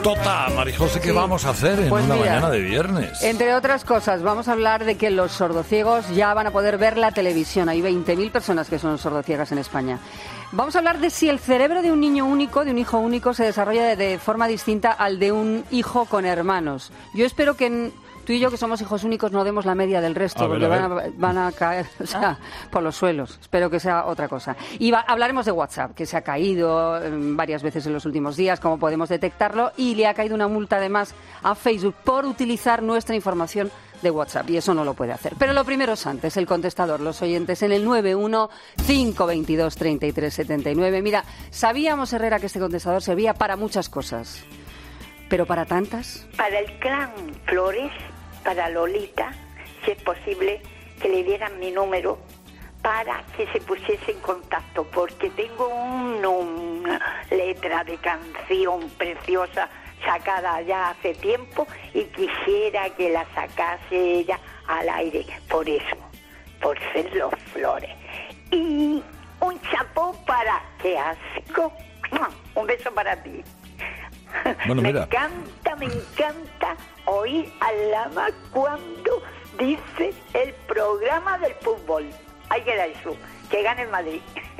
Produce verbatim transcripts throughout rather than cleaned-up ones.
Tota, Marijose, ¿qué sí. vamos a hacer en pues una mira, mañana de viernes? Entre otras cosas, vamos a hablar de que los sordociegos ya van a poder ver la televisión. Hay veinte mil personas que son sordociegas en España. Vamos a hablar de si el cerebro de un niño único, de un hijo único, se desarrolla de, de forma distinta al de un hijo con hermanos. Yo espero que en, tú y yo, que somos hijos únicos, no demos la media del resto, a porque ver, a van, a, van a caer o sea, por los suelos. Espero que sea otra cosa. Y va, hablaremos de WhatsApp, que se ha caído eh, varias veces en los últimos días, cómo podemos detectarlo, y le ha caído una multa además a Facebook por utilizar nuestra información de WhatsApp, y eso no lo puede hacer. Pero lo primero es antes, el contestador, los oyentes en el nueve uno cinco dos dos, tres tres siete nueve. Mira, sabíamos, Herrera, que este contestador servía para muchas cosas, pero para tantas. Para el clan Flores, para Lolita, si es posible, que le dieran mi número para que se pusiese en contacto, porque tengo un, una letra de canción preciosa sacada ya hace tiempo y quisiera que la sacase ella al aire, por eso, por ser los Flores. Y un chapó para, qué asco, un beso para ti. Bueno, me mira. encanta, me encanta oír a Lama cuando dice el programa del fútbol. Ahí queda eso, que gane el Madrid.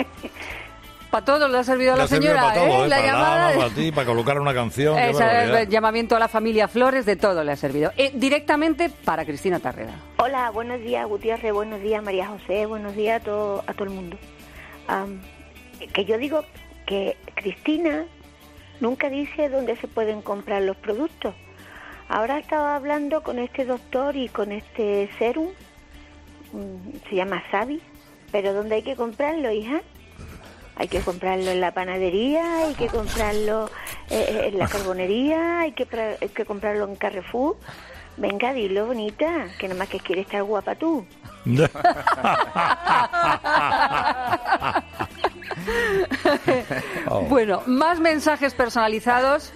Para todo le ha servido a la señora, para todo, ¿eh? ¿eh? La para llamada, Lama, para ti, para colocar una canción. Esa, el llamamiento a la familia Flores, de todo le ha servido. Eh, directamente para Cristina Tárrega. Hola, buenos días, Gutiérrez, buenos días, María José, buenos días a todo, a todo el mundo. Um, que yo digo que Cristina nunca dice dónde se pueden comprar los productos. Ahora estaba hablando con este doctor y con este serum, se llama Savi, pero ¿dónde hay que comprarlo, hija? Hay que comprarlo en la panadería, hay que comprarlo eh, en la carbonería, hay que, hay que comprarlo en Carrefour. Venga, dilo, bonita, que nada más que quieres estar guapa tú. Oh. Bueno, más mensajes personalizados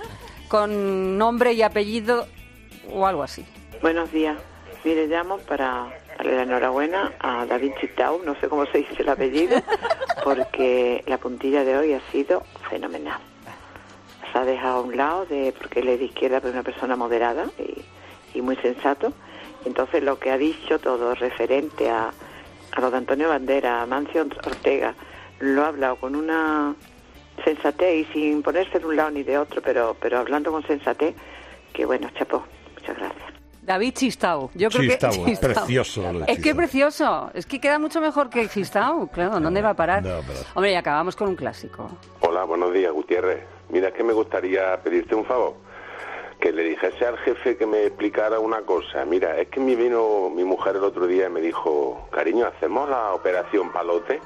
con nombre y apellido o algo así. Buenos días. Mire, llamo para darle la enhorabuena a David Chitau, no sé cómo se dice el apellido, porque la puntilla de hoy ha sido fenomenal. Se ha dejado a un lado, de porque él es de izquierda, pero es una persona moderada y, y muy sensato. Entonces lo que ha dicho todo referente a, a lo de Antonio Bandera, a Mancio Ortega, lo ha hablado con una sensatez y sin ponerse de un lado ni de otro, pero, pero hablando con sensatez, que bueno, chapó, muchas gracias. David Chistau, yo creo Chistau, que Chistau. Precioso. Lo de es que precioso, es que queda mucho mejor que Chistau, claro, ¿dónde va a parar? No, pero... Hombre, y acabamos con un clásico. Hola, buenos días, Gutiérrez. Mira, es que me gustaría pedirte un favor, que le dijese al jefe que me explicara una cosa. Mira, es que me vino mi mujer el otro día y me dijo, cariño, ¿hacemos la operación Palote?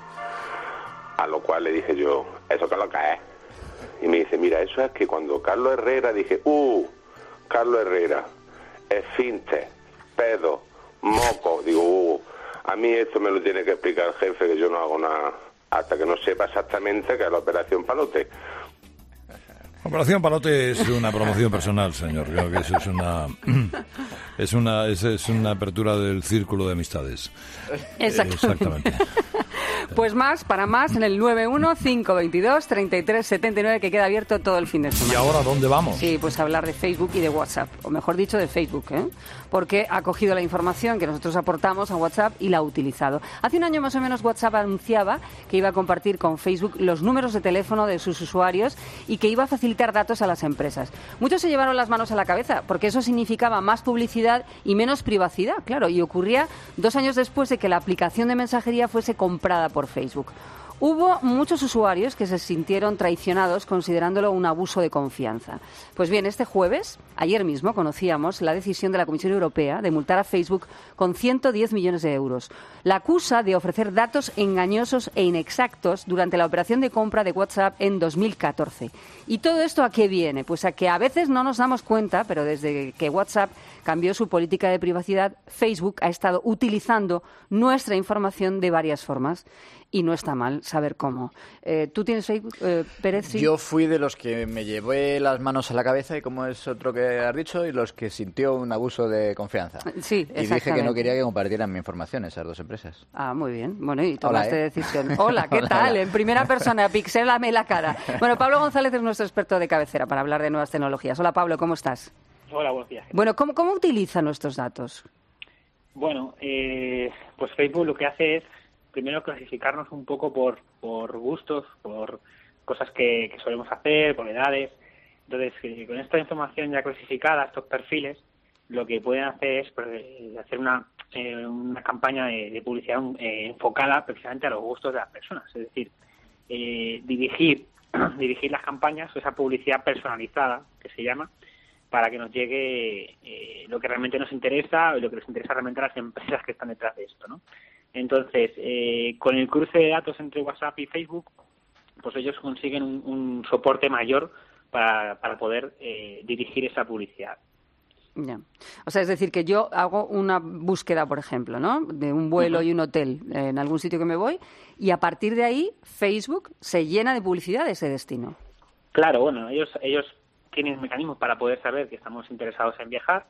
A lo cual le dije yo, ¿eso qué es lo que es? Y me dice, mira, eso es que cuando Carlos Herrera, dije, uh, Carlos Herrera, esfínter, pedo, moco, digo, uh, a mí esto me lo tiene que explicar el jefe, que yo no hago nada hasta que no sepa exactamente qué es la operación Palote. Operación Palote es una promoción personal, señor. Creo que eso es una es una es, es una apertura del círculo de amistades. Exactamente. Exactamente. Pues más, para más, en el nueve uno cinco dos dos, tres tres siete nueve, que queda abierto todo el fin de semana. ¿Y ahora dónde vamos? Sí, pues a hablar de Facebook y de WhatsApp, o mejor dicho, de Facebook, ¿eh? Porque ha cogido la información que nosotros aportamos a WhatsApp y la ha utilizado. Hace un año más o menos WhatsApp anunciaba que iba a compartir con Facebook los números de teléfono de sus usuarios y que iba a facilitar datos a las empresas. Muchos se llevaron las manos a la cabeza, porque eso significaba más publicidad y menos privacidad, claro, y ocurría dos años después de que la aplicación de mensajería fuese comprada por Facebook. Hubo muchos usuarios que se sintieron traicionados considerándolo un abuso de confianza. Pues bien, este jueves, ayer mismo, conocíamos la decisión de la Comisión Europea de multar a Facebook con ciento diez millones de euros. La acusa de ofrecer datos engañosos e inexactos durante la operación de compra de WhatsApp en dos mil catorce. ¿Y todo esto a qué viene? Pues a que a veces no nos damos cuenta, pero desde que WhatsApp cambió su política de privacidad, Facebook ha estado utilizando nuestra información de varias formas. y no está mal saber cómo. Eh, ¿Tú tienes Facebook, eh, Pérez? ¿Sí? Yo fui de los que me llevé las manos a la cabeza, y como es otro que has dicho, y los que sintió un abuso de confianza. Sí, y dije que no quería que compartieran mi información esas dos empresas. Ah, muy bien. Bueno, y tomaste Hola, ¿eh? decisión. Hola, ¿qué Hola, tal? hola. En primera persona, pixélame la cara. Bueno, Pablo González es nuestro experto de cabecera para hablar de nuevas tecnologías. Hola, Pablo, ¿cómo estás? Hola, buenos días. Bueno, ¿cómo, cómo utiliza nuestros datos? Bueno, eh, pues Facebook lo que hace es primero clasificarnos un poco por, por gustos, por cosas que, que solemos hacer, por edades. Entonces, eh, con esta información ya clasificada, estos perfiles, lo que pueden hacer es pues, eh, hacer una, eh, una campaña de, de publicidad eh, enfocada precisamente a los gustos de las personas. Es decir, eh, dirigir, dirigir las campañas o esa publicidad personalizada, que se llama, para que nos llegue eh, lo que realmente nos interesa y lo que nos interesa realmente a las empresas que están detrás de esto, ¿no? Entonces, eh, con el cruce de datos entre WhatsApp y Facebook, pues ellos consiguen un, un soporte mayor para, para poder eh, dirigir esa publicidad. Ya. O sea, es decir, que yo hago una búsqueda, por ejemplo, ¿no?, de un vuelo uh-huh. y un hotel en algún sitio que me voy, y a partir de ahí Facebook se llena de publicidad de ese destino. Claro, bueno, ellos ellos tienen mecanismos para poder saber que estamos interesados en viajar.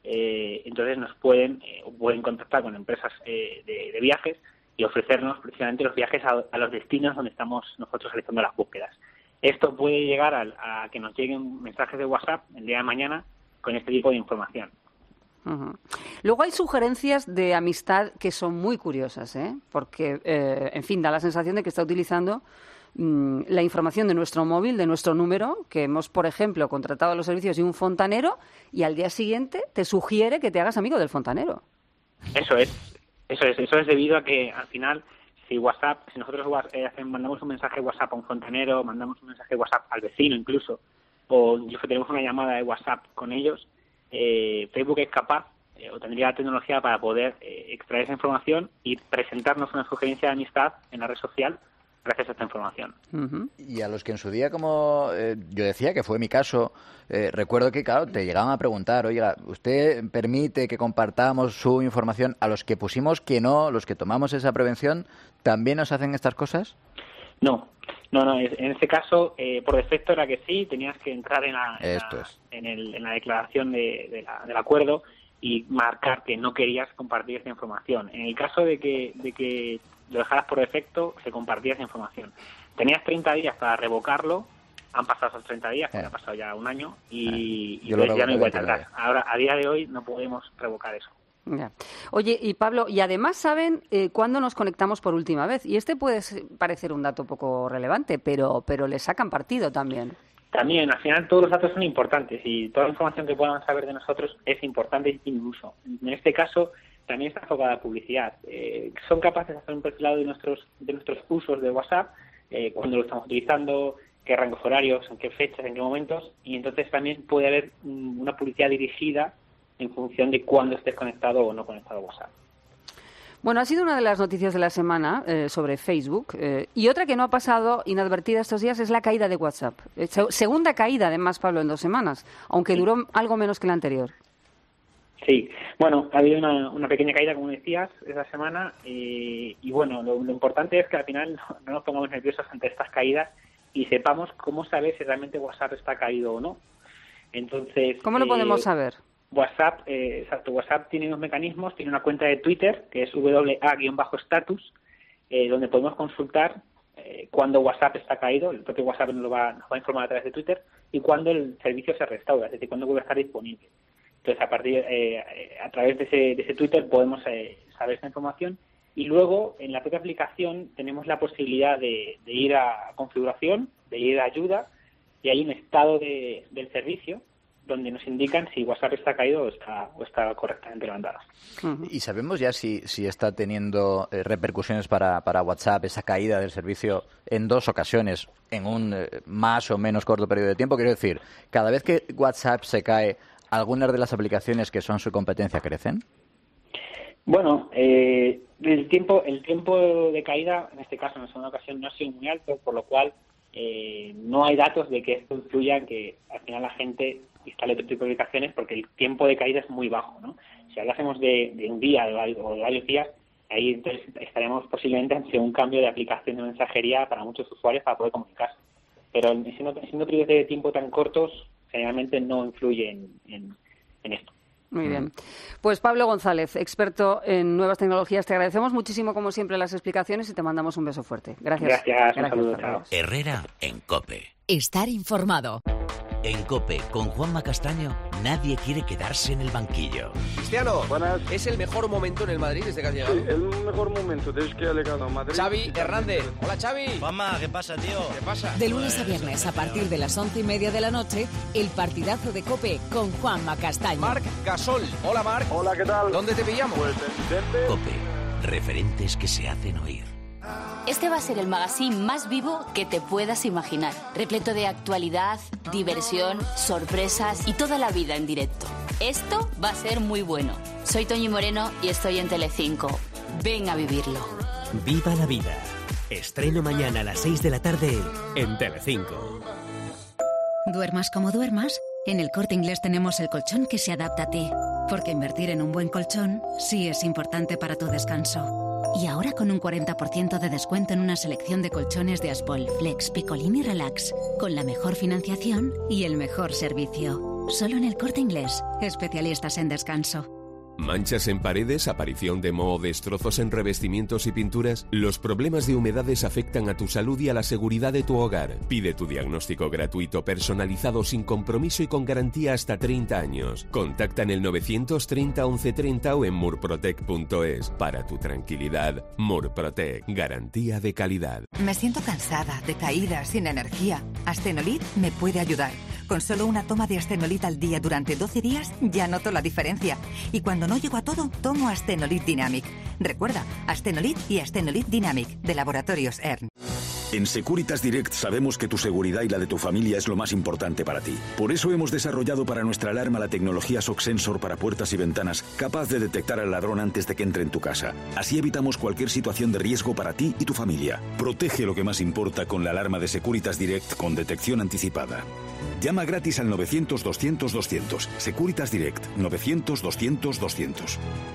Eh, entonces nos pueden eh, pueden contactar con empresas eh, de, de viajes y ofrecernos precisamente los viajes a, a los destinos donde estamos nosotros realizando las búsquedas. Esto puede llegar a, a que nos lleguen mensajes de WhatsApp el día de mañana con este tipo de información. Uh-huh. Luego hay sugerencias de amistad que son muy curiosas, ¿eh? Porque, eh, en fin, da la sensación de que está utilizando mmm, la información de nuestro móvil, de nuestro número, que hemos, por ejemplo, contratado los servicios de un fontanero, y al día siguiente te sugiere que te hagas amigo del fontanero. Eso es, eso es, eso es debido a que al final, si WhatsApp, si nosotros eh, mandamos un mensaje de WhatsApp a un fontanero, mandamos un mensaje de WhatsApp al vecino incluso, o incluso tenemos una llamada de WhatsApp con ellos, eh, Facebook es capaz eh, o tendría la tecnología para poder eh, extraer esa información y presentarnos una sugerencia de amistad en la red social gracias a esta información. Uh-huh. Y a los que en su día, como eh, yo decía, que fue mi caso, eh, recuerdo que, claro, te llegaban a preguntar, oiga, ¿usted permite que compartamos su información? A los que pusimos que no, los que tomamos esa prevención, ¿también nos hacen estas cosas? No, no, no. En este caso, eh, por defecto era que sí, tenías que entrar en la, en Esto la, es. en el, en la declaración de, de la, del acuerdo y marcar que no querías compartir esta información. En el caso de que, de que lo dejaras por defecto, se compartía esa información. Tenías treinta días para revocarlo, han pasado esos treinta días, porque eh. ha pasado ya un año, y, eh. y entonces ya no hay vuelta atrás. Ahora, a día de hoy, no podemos revocar eso. Ya. Oye, y Pablo, y además saben eh, cuándo nos conectamos por última vez, y este puede parecer un dato poco relevante, pero pero le sacan partido también. También, al final todos los datos son importantes y toda la información que puedan saber de nosotros es importante y tiene uso. En este caso, también está enfocada la publicidad. Eh, son capaces de hacer un perfilado de nuestros de nuestros usos de WhatsApp, eh, cuándo lo estamos utilizando, qué rangos horarios, en qué fechas, en qué momentos, y entonces también puede haber um, una publicidad dirigida en función de cuándo estés conectado o no conectado a WhatsApp. Bueno, ha sido una de las noticias de la semana eh, sobre Facebook, eh, y otra que no ha pasado inadvertida estos días es la caída de WhatsApp. Eh, segunda caída, además, Pablo, en dos semanas, aunque duró algo menos que la anterior. Sí, bueno, ha habido una, una pequeña caída, como decías, esa semana, y, y bueno, lo, lo importante es que al final no, no nos pongamos nerviosos ante estas caídas y sepamos cómo saber si realmente WhatsApp está caído o no. Entonces, ¿cómo lo podemos eh, saber? WhatsApp, eh, exacto, WhatsApp tiene unos mecanismos, tiene una cuenta de Twitter que es W A-status, eh, donde podemos consultar eh, cuándo WhatsApp está caído, el propio WhatsApp nos lo va, nos va a informar a través de Twitter, y cuándo el servicio se restaura, es decir, cuándo vuelve a estar disponible. Entonces, a partir eh, a través de ese, de ese Twitter podemos eh, saber esta información, y luego en la propia aplicación tenemos la posibilidad de, de ir a configuración, de ir a ayuda, y hay un estado de, del servicio donde nos indican si WhatsApp está caído o está, o está correctamente levantado. Uh-huh. ¿Y sabemos ya si, si está teniendo eh, repercusiones para, para WhatsApp esa caída del servicio en dos ocasiones, en un eh, más o menos corto periodo de tiempo? Quiero decir, cada vez que WhatsApp se cae, ¿algunas de las aplicaciones que son su competencia crecen? Bueno, eh, el tiempo el tiempo de caída, en este caso en la segunda ocasión, no ha sido muy alto, por lo cual eh, no hay datos de que esto influya en que al final la gente instale otro tipo de aplicaciones, porque el tiempo de caída es muy bajo, ¿no? Si hablásemos de, de un día o de varios días, ahí entonces estaremos posiblemente ante un cambio de aplicación de mensajería para muchos usuarios para poder comunicarse. Pero siendo, siendo periodos de tiempo tan cortos, generalmente no influye en, en, en esto. Muy bien. Pues Pablo González, experto en nuevas tecnologías, te agradecemos muchísimo, como siempre, las explicaciones y te mandamos un beso fuerte. Gracias. Gracias. Un saludo, chao. Herrera en COPE. Estar informado. En COPE, con Juanma Castaño, nadie quiere quedarse en el banquillo. Cristiano, buenas. ¿Es el mejor momento en el Madrid desde que has llegado? Sí, el mejor momento desde que ha llegado a Madrid. Xavi Hernández. Hola, Xavi. Juanma, ¿qué pasa, tío? ¿Qué pasa? De lunes a viernes, a partir de las once y media de la noche, el partidazo de COPE con Juanma Castaño. Marc Gasol. Hola, Marc. Hola, ¿qué tal? ¿Dónde te pillamos? Pues en Denver. COPE, referentes que se hacen oír. Este va a ser el magazine más vivo que te puedas imaginar. Repleto de actualidad, diversión, sorpresas y toda la vida en directo. Esto va a ser muy bueno. Soy Toñi Moreno y estoy en Telecinco. Ven a vivirlo. Viva la vida. Estreno mañana a las seis de la tarde en Telecinco. Duermas como duermas, en El Corte Inglés tenemos el colchón que se adapta a ti. Porque invertir en un buen colchón sí es importante para tu descanso. Y ahora con un cuarenta por ciento de descuento en una selección de colchones de Aspol, Flex, Picolín y Relax, con la mejor financiación y el mejor servicio. Solo en El Corte Inglés, especialistas en descanso. ¿Manchas en paredes, aparición de moho, destrozos en revestimientos y pinturas? Los problemas de humedades afectan a tu salud y a la seguridad de tu hogar. Pide tu diagnóstico gratuito, personalizado, sin compromiso y con garantía hasta treinta años. Contacta en el novecientos treinta once treinta o en murprotec punto es. Para tu tranquilidad, Murprotec, garantía de calidad. Me siento cansada, decaída, sin energía. Astenolit me puede ayudar. Con solo una toma de Astenolit al día durante doce días ya noto la diferencia. Y cuando no llego a todo, tomo Astenolit Dynamic. Recuerda, Astenolit y Astenolit Dynamic, de Laboratorios E R N. En Securitas Direct sabemos que tu seguridad y la de tu familia es lo más importante para ti. Por eso hemos desarrollado para nuestra alarma la tecnología Shock Sensor para puertas y ventanas, capaz de detectar al ladrón antes de que entre en tu casa. Así evitamos cualquier situación de riesgo para ti y tu familia. Protege lo que más importa con la alarma de Securitas Direct con detección anticipada. Llama gratis al novecientos doscientos doscientos. Securitas Direct, novecientos doscientos doscientos.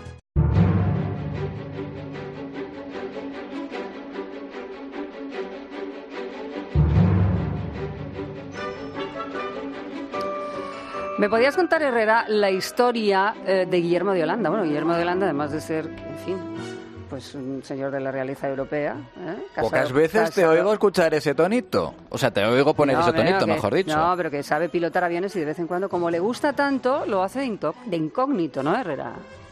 ¿Me podías contar, Herrera, la historia eh, de Guillermo de Holanda? Bueno, Guillermo de Holanda, además de ser, en fin, pues un señor de la realeza europea. ¿eh? Casado, Pocas veces casado. te oigo escuchar ese tonito. O sea, te oigo poner No, ese pero tonito, que- mejor dicho. No, pero que sabe pilotar aviones y de vez en cuando, como le gusta tanto, lo hace de, incó- de incógnito, ¿no, Herrera?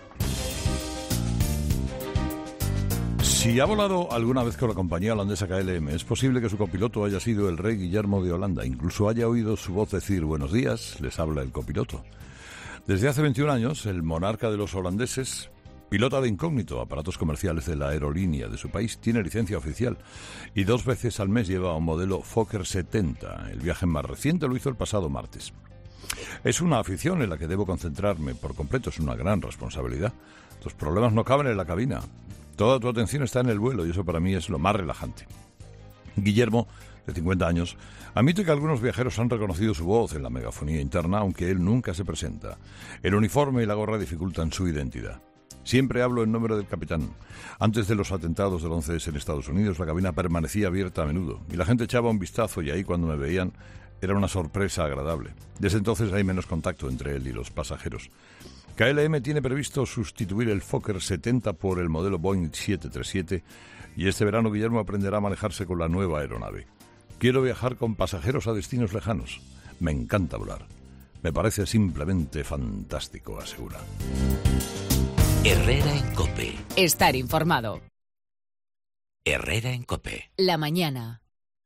Si ha volado alguna vez con la compañía holandesa K L M, es posible que su copiloto haya sido el rey Guillermo de Holanda. Incluso haya oído su voz decir buenos días, les habla el copiloto. Desde hace veintiún años, el monarca de los holandeses pilota de incógnito aparatos comerciales de la aerolínea de su país, tiene licencia oficial y dos veces al mes lleva un modelo Fokker setenta. El viaje más reciente lo hizo el pasado martes. Es una afición en la que debo concentrarme por completo, es una gran responsabilidad. Los problemas no caben en la cabina. Toda tu atención está en el vuelo y eso para mí es lo más relajante. Guillermo, de cincuenta años, admite que algunos viajeros han reconocido su voz en la megafonía interna, aunque él nunca se presenta. El uniforme y la gorra dificultan su identidad. Siempre hablo en nombre del capitán. Antes de los atentados del once ese en Estados Unidos, la cabina permanecía abierta a menudo y la gente echaba un vistazo y ahí cuando me veían era una sorpresa agradable. Desde entonces hay menos contacto entre él y los pasajeros. K L M tiene previsto sustituir el Fokker setenta por el modelo Boeing siete treinta y siete y este verano Guillermo aprenderá a manejarse con la nueva aeronave. Quiero viajar con pasajeros a destinos lejanos. Me encanta volar. Me parece simplemente fantástico, asegura. Herrera en COPE. Estar informado. Herrera en COPE. La mañana.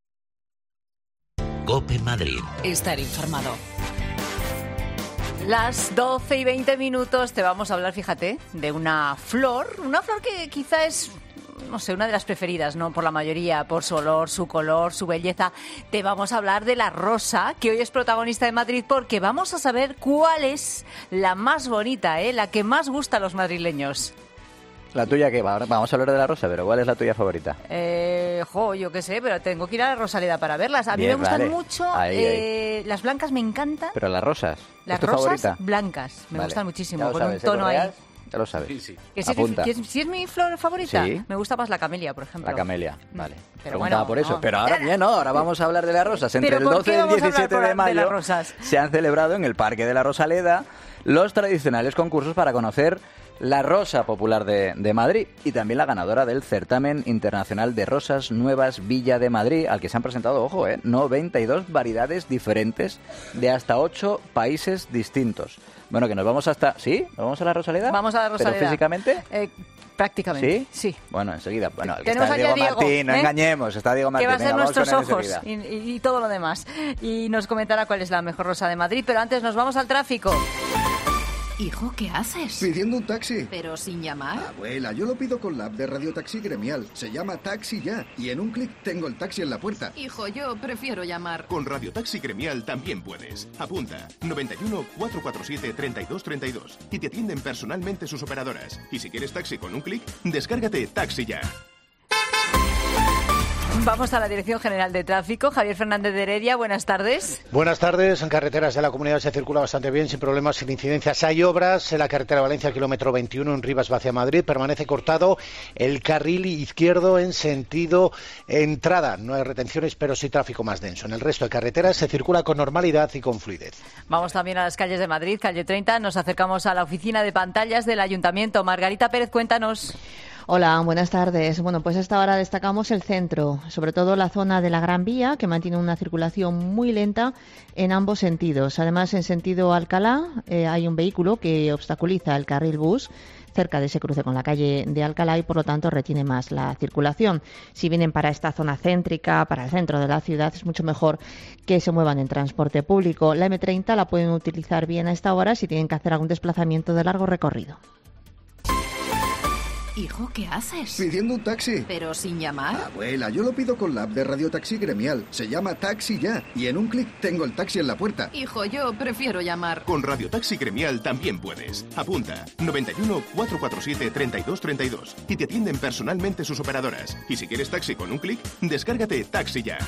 COPE Madrid. Estar informado. Las doce y veinte minutos te vamos a hablar, fíjate, de una flor, una flor que quizá es, no sé, una de las preferidas, ¿no? Por la mayoría, por su olor, su color, su belleza. Te vamos a hablar de la rosa, que hoy es protagonista de Madrid, porque vamos a saber cuál es la más bonita, ¿eh? La que más gusta a los madrileños. ¿La tuya qué? Va- Vamos a hablar de la rosa, pero ¿cuál es la tuya favorita? Eh, jo, yo qué sé, pero tengo que ir a la Rosaleda para verlas. A mí Bien, me gustan vale. mucho, Ahí, eh, las blancas me encantan. Pero las rosas. Las ¿Es tu rosas favorita? blancas, me Vale. gustan muchísimo, Ya lo con sabes, un ¿eh, tono ahí. Correas? ya lo sabes. Sí, sí. Que si, Apunta. Es, si es mi flor favorita, Sí. me gusta más la camelia, por ejemplo. La camelia, vale. Pero Preguntaba bueno, por eso. no. Pero ahora bien, no, ahora vamos a hablar de las rosas. Entre ¿Pero el por doce qué y el vamos a hablar diecisiete por- de de mayo las rosas? se han celebrado en el Parque de la Rosaleda los tradicionales concursos para conocer la rosa popular de, de Madrid y también la ganadora del certamen internacional de rosas nuevas Villa de Madrid, al que se han presentado, ojo, eh, noventa y dos variedades diferentes de hasta ocho países distintos. Bueno, que nos vamos hasta... ¿Sí? ¿Nos vamos a la Rosaleda? Vamos a la Rosaleda. ¿Pero físicamente? Eh, prácticamente, ¿Sí? sí. Bueno, enseguida. Bueno, el que Tenemos está aquí a Diego Diego, Martín, no ¿eh? engañemos, está Diego Martín. Que va a ser Venga, vamos nuestros con él ojos enseguida. y, y todo lo demás. Y nos comentará cuál es la mejor rosa de Madrid, pero antes nos vamos al tráfico. Hijo, ¿qué haces? Pidiendo un taxi. ¿Pero sin llamar? Abuela, yo lo pido con la app de Radio Taxi Gremial. Se llama Taxi Ya. Y en un clic tengo el taxi en la puerta. Hijo, yo prefiero llamar. Con Radio Taxi Gremial también puedes. Apunta noventa y uno, cuatrocientos cuarenta y siete, treinta y dos treinta y dos y te atienden personalmente sus operadoras. Y si quieres taxi con un clic, descárgate Taxi Ya. Vamos a la Dirección General de Tráfico. Javier Fernández de Heredia, buenas tardes. Buenas tardes. En carreteras de la comunidad se circula bastante bien, sin problemas, sin incidencias. Hay obras en la carretera Valencia, kilómetro veintiuno, en Rivas hacia Madrid. Permanece cortado el carril izquierdo en sentido entrada. No hay retenciones, pero sí tráfico más denso. En el resto de carreteras se circula con normalidad y con fluidez. Vamos también a las calles de Madrid, calle treinta. Nos acercamos a la oficina de pantallas del Ayuntamiento. Margarita Pérez, cuéntanos. Hola, buenas tardes. Bueno, pues a esta hora destacamos el centro, sobre todo la zona de la Gran Vía, que mantiene una circulación muy lenta en ambos sentidos. Además, en sentido Alcalá, eh, hay un vehículo que obstaculiza el carril bus cerca de ese cruce con la calle de Alcalá y, por lo tanto, retiene más la circulación. Si vienen para esta zona céntrica, para el centro de la ciudad, es mucho mejor que se muevan en transporte público. La eme treinta la pueden utilizar bien a esta hora si tienen que hacer algún desplazamiento de largo recorrido. Hijo, ¿qué haces? Pidiendo un taxi. ¿Pero sin llamar? Abuela, yo lo pido con la app de Radio Taxi Gremial. Se llama Taxi Ya. Y en un clic tengo el taxi en la puerta. Hijo, yo prefiero llamar. Con Radio Taxi Gremial también puedes. Apunta noventa y uno, cuatrocientos cuarenta y siete, treinta y dos treinta y dos y te atienden personalmente sus operadoras. Y si quieres taxi con un clic, descárgate Taxi Ya.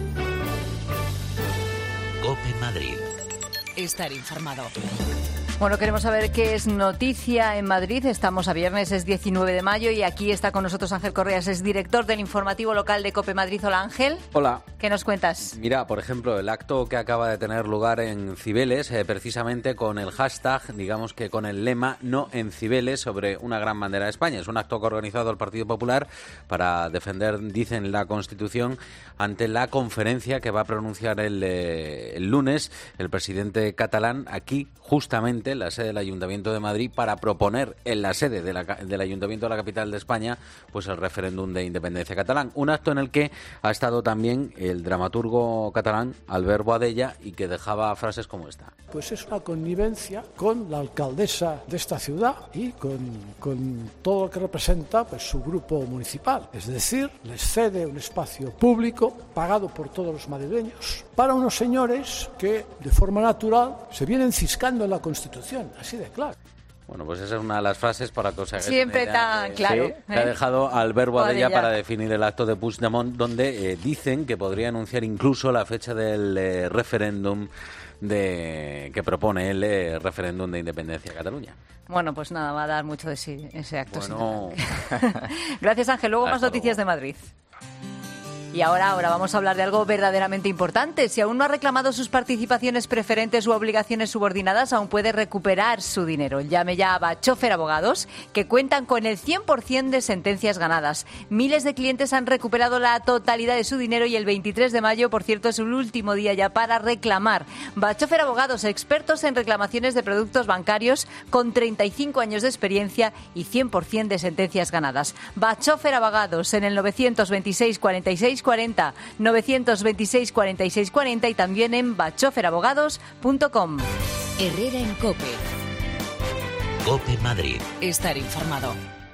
COPE Madrid. Estar informado. Bueno, queremos saber qué es noticia en Madrid. Estamos a viernes, es diecinueve de mayo y aquí está con nosotros Ángel Correas, es director del informativo local de COPE Madrid. Hola, Ángel. Hola. ¿Qué nos cuentas? Mira, por ejemplo, el acto que acaba de tener lugar en Cibeles, eh, precisamente con el hashtag, digamos que con el lema No en Cibeles, sobre una gran bandera de España. Es un acto que ha organizado el Partido Popular para defender, dicen, la Constitución ante la conferencia que va a pronunciar el, eh, el lunes el presidente catalán aquí, justamente en la sede del Ayuntamiento de Madrid, para proponer en la sede de la, del Ayuntamiento de la capital de España pues el referéndum de independencia catalán. Un acto en el que ha estado también el dramaturgo catalán Albert Boadella y que dejaba frases como esta. Pues es una connivencia con la alcaldesa de esta ciudad y con, con todo lo que representa pues su grupo municipal. Es decir, les cede un espacio público pagado por todos los madrileños para unos señores que de forma natural se vienen ciscando en la Constitución, así de claro. Bueno, pues esa es una de las frases para que os hagáis Siempre una idea tan de- claro. Sí, ¿eh? que ha dejado Albert Boadella Boadella. para definir el acto de Puigdemont, donde eh, dicen que podría anunciar incluso la fecha del eh, referéndum de que propone el eh, referéndum de independencia de Cataluña. Bueno, pues nada, va a dar mucho de sí ese acto. Bueno. sin duda. Gracias, Ángel. Luego más Hasta noticias de Madrid. Y ahora, ahora vamos a hablar de algo verdaderamente importante. Si aún no ha reclamado sus participaciones preferentes u obligaciones subordinadas, aún puede recuperar su dinero. Llame ya a Bachofer Abogados, que cuentan con el cien por ciento de sentencias ganadas. Miles de clientes han recuperado la totalidad de su dinero y el veintitrés de mayo, por cierto, es el último día ya para reclamar. Bachofer Abogados, expertos en reclamaciones de productos bancarios, con treinta y cinco años de experiencia y cien por ciento de sentencias ganadas. Bachofer Abogados en el novecientos veintiséis cuarenta y seis cuarenta, novecientos veintiséis cuarenta y seis cuarenta y también en bachofer abogados punto com. Herrera en COPE. COPE Madrid. Estar informado.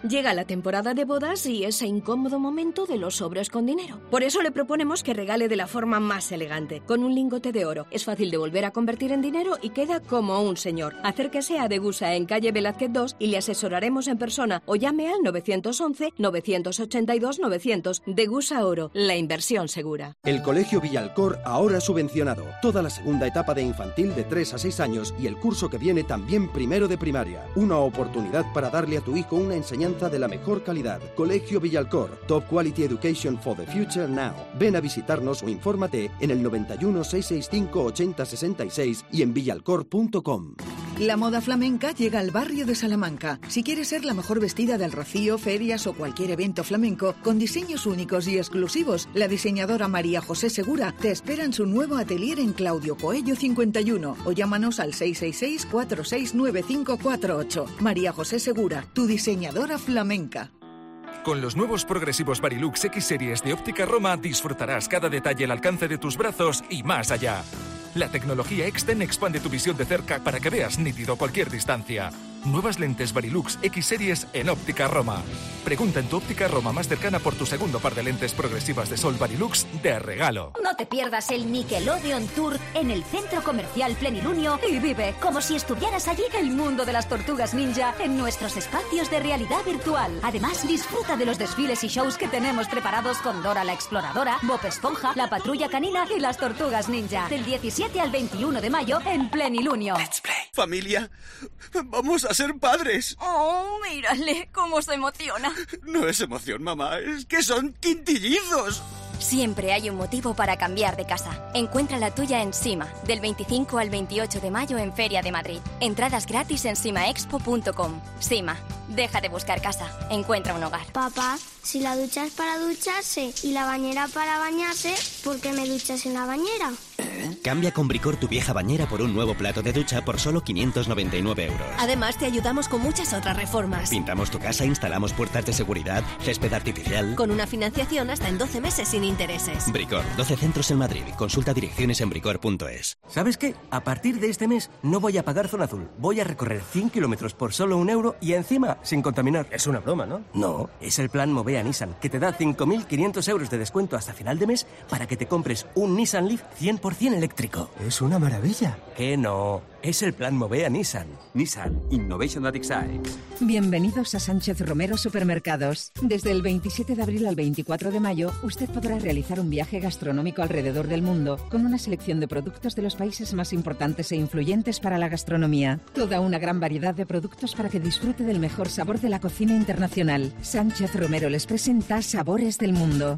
Llega la temporada de bodas y ese incómodo momento de los sobres con dinero. Por eso le proponemos que regale de la forma más elegante, con un lingote de oro. Es fácil de volver a convertir en dinero y queda como un señor. Acérquese a Degusa en calle Velázquez dos y le asesoraremos en persona o llame al nueve once, nueve ochenta y dos, novecientos. Degusa Oro, la inversión segura. El Colegio Villalcor ahora subvencionado. Toda la segunda etapa de infantil de tres a seis años y el curso que viene también primero de primaria. Una oportunidad para darle a tu hijo una enseñanza de la mejor calidad. Colegio Villalcor. Top Quality Education for the Future Now. Ven a visitarnos o infórmate en el noventa y uno, seiscientos sesenta y cinco, ochenta sesenta y seis y en villalcor punto com. La moda flamenca llega al barrio de Salamanca. Si quieres ser la mejor vestida del Rocío, ferias o cualquier evento flamenco, con diseños únicos y exclusivos, la diseñadora María José Segura te espera en su nuevo atelier en Claudio Coello cincuenta y uno o llámanos al seis seis seis, cuatro seis nueve cinco cuatro ocho. María José Segura, tu diseñadora flamenca. Con los nuevos progresivos Varilux X Series de Óptica Roma disfrutarás cada detalle al alcance de tus brazos y más allá. La tecnología Exten expande tu visión de cerca para que veas nítido cualquier distancia. Nuevas lentes Varilux X Series en Óptica Roma. Pregunta en tu Óptica Roma más cercana por tu segundo par de lentes progresivas de sol Varilux de regalo. No te pierdas el Nickelodeon Tour en el Centro Comercial Plenilunio y vive como si estuvieras allí el mundo de las tortugas ninja en nuestros espacios de realidad virtual. Además, disfruta de los desfiles y shows que tenemos preparados con Dora la Exploradora, Bob Esponja, la Patrulla Canina y las tortugas ninja. Del diecisiete al veintiuno de mayo en Plenilunio. Let's play. Familia, vamos a ser padres. Oh, mírale cómo se emociona. No es emoción, mamá, es que son quintillizos. Siempre hay un motivo para cambiar de casa. Encuentra la tuya en Sima, del veinticinco al veintiocho de mayo en Feria de Madrid. Entradas gratis en simaexpo punto com. Sima, deja de buscar casa, encuentra un hogar. Papá, si la ducha es para ducharse y la bañera para bañarse, ¿por qué me duchas en la bañera? Cambia con Bricor tu vieja bañera por un nuevo plato de ducha por solo quinientos noventa y nueve euros. Además, te ayudamos con muchas otras reformas. Pintamos tu casa, instalamos puertas de seguridad, césped artificial. Con una financiación hasta en doce meses sin intereses. Bricor, doce centros en Madrid. Consulta direcciones en bricor punto es. ¿Sabes qué? A partir de este mes no voy a pagar zona azul. Voy a recorrer cien kilómetros por solo un euro y encima sin contaminar. Es una broma, ¿no? No, es el plan Movea Nissan, que te da cinco mil quinientos euros de descuento hasta final de mes para que te compres un Nissan Leaf cien por ciento eléctrico. Es una maravilla. ¿Qué no? Es el plan Movea Nissan. Nissan Innovation that excites. Bienvenidos a Sánchez Romero Supermercados. Desde el veintisiete de abril al veinticuatro de mayo, usted podrá realizar un viaje gastronómico alrededor del mundo con una selección de productos de los países más importantes e influyentes para la gastronomía. Toda una gran variedad de productos para que disfrute del mejor sabor de la cocina internacional. Sánchez Romero les presenta Sabores del Mundo.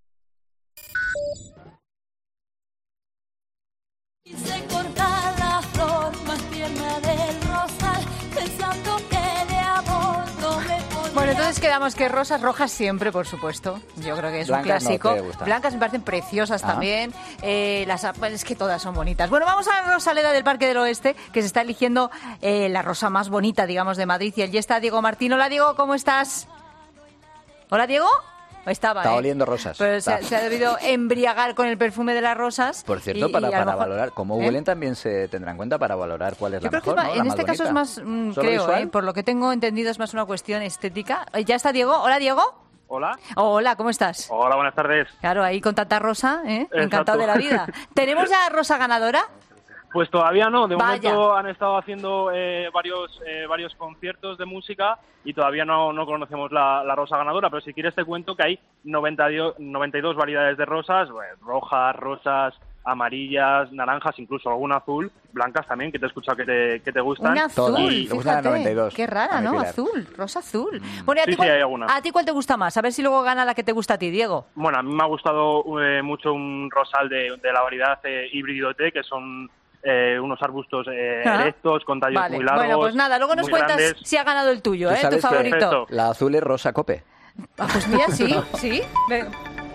Se corta la flor más tierna del rosal, pensando que de amor no me podía... Bueno, entonces quedamos que rosas rojas siempre, por supuesto. Yo creo que es Blancas un clásico. no te gustan. Blancas me parecen preciosas Ah. también. Eh, las, pues es que todas son bonitas. Bueno, vamos a la Rosaleda del Parque del Oeste, que se está eligiendo eh, la rosa más bonita, digamos, de Madrid. Y allí está Diego Martín. Hola, Diego, ¿cómo estás? Hola, Diego. Estaba, Está ¿eh? oliendo rosas. Pero se, Está. se ha debido embriagar con el perfume de las rosas. Por cierto, y- para, y a lo para mejor- valorar, como ¿Eh? huelen también se tendrá en cuenta para valorar cuál es Yo la creo que mejor, va- ¿no? La en más este caso es bonita. más, mm, ¿Solo creo, visual? ¿eh? Por lo que tengo entendido es más una cuestión estética. Eh, ¿Ya está Diego? Hola, Diego. Hola. Hola, ¿cómo estás? Hola, buenas tardes. Claro, ahí con tanta rosa, ¿eh? Exacto. Encantado de la vida. ¿Tenemos ya rosa ganadora? Pues todavía no, de Vaya. momento han estado haciendo eh, varios eh, varios conciertos de música y todavía no, no conocemos la, la rosa ganadora, pero si quieres te cuento que hay noventa y dos, noventa y dos variedades de rosas, bueno, rojas, rosas, amarillas, naranjas, incluso alguna azul, blancas también, que te he escuchado que te, que te gustan. Una azul, Y- fíjate. Qué rara, A mi ¿no? Pilar. Azul, rosa azul. Bueno, ¿y a, Sí, ti sí, cuál, hay alguna. ¿a ti cuál te gusta más? A ver si luego gana la que te gusta a ti, Diego. Bueno, a mí me ha gustado eh, mucho un rosal de, de la variedad eh, híbridote, que son eh, unos arbustos eh, Ah. erectos con tallos Vale, muy largos. bueno, pues nada, luego nos muy cuentas grandes. si ha ganado el tuyo, ¿Tú ¿eh? Tu sabes que favorito. la azul es rosa cope? Ah, pues mira, sí, sí. Ve-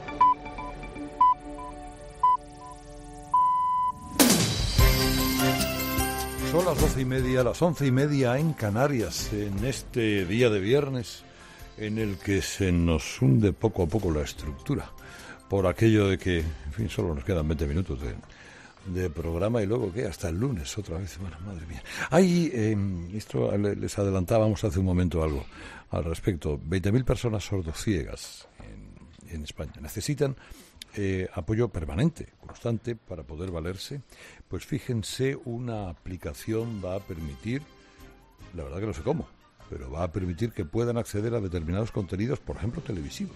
Son las doce y media, las once y media en Canarias, en este día de viernes en el que se nos hunde poco a poco la estructura, por aquello de que, en fin, solo nos quedan veinte minutos de, de programa y luego, ¿qué? Hasta el lunes otra vez. Bueno, madre mía. Hay, eh, esto les adelantábamos hace un momento algo al respecto. veinte mil personas sordociegas en, en España necesitan eh, apoyo permanente, constante, para poder valerse. Pues fíjense, una aplicación va a permitir, la verdad que no sé cómo, pero va a permitir que puedan acceder a determinados contenidos, por ejemplo, televisivos.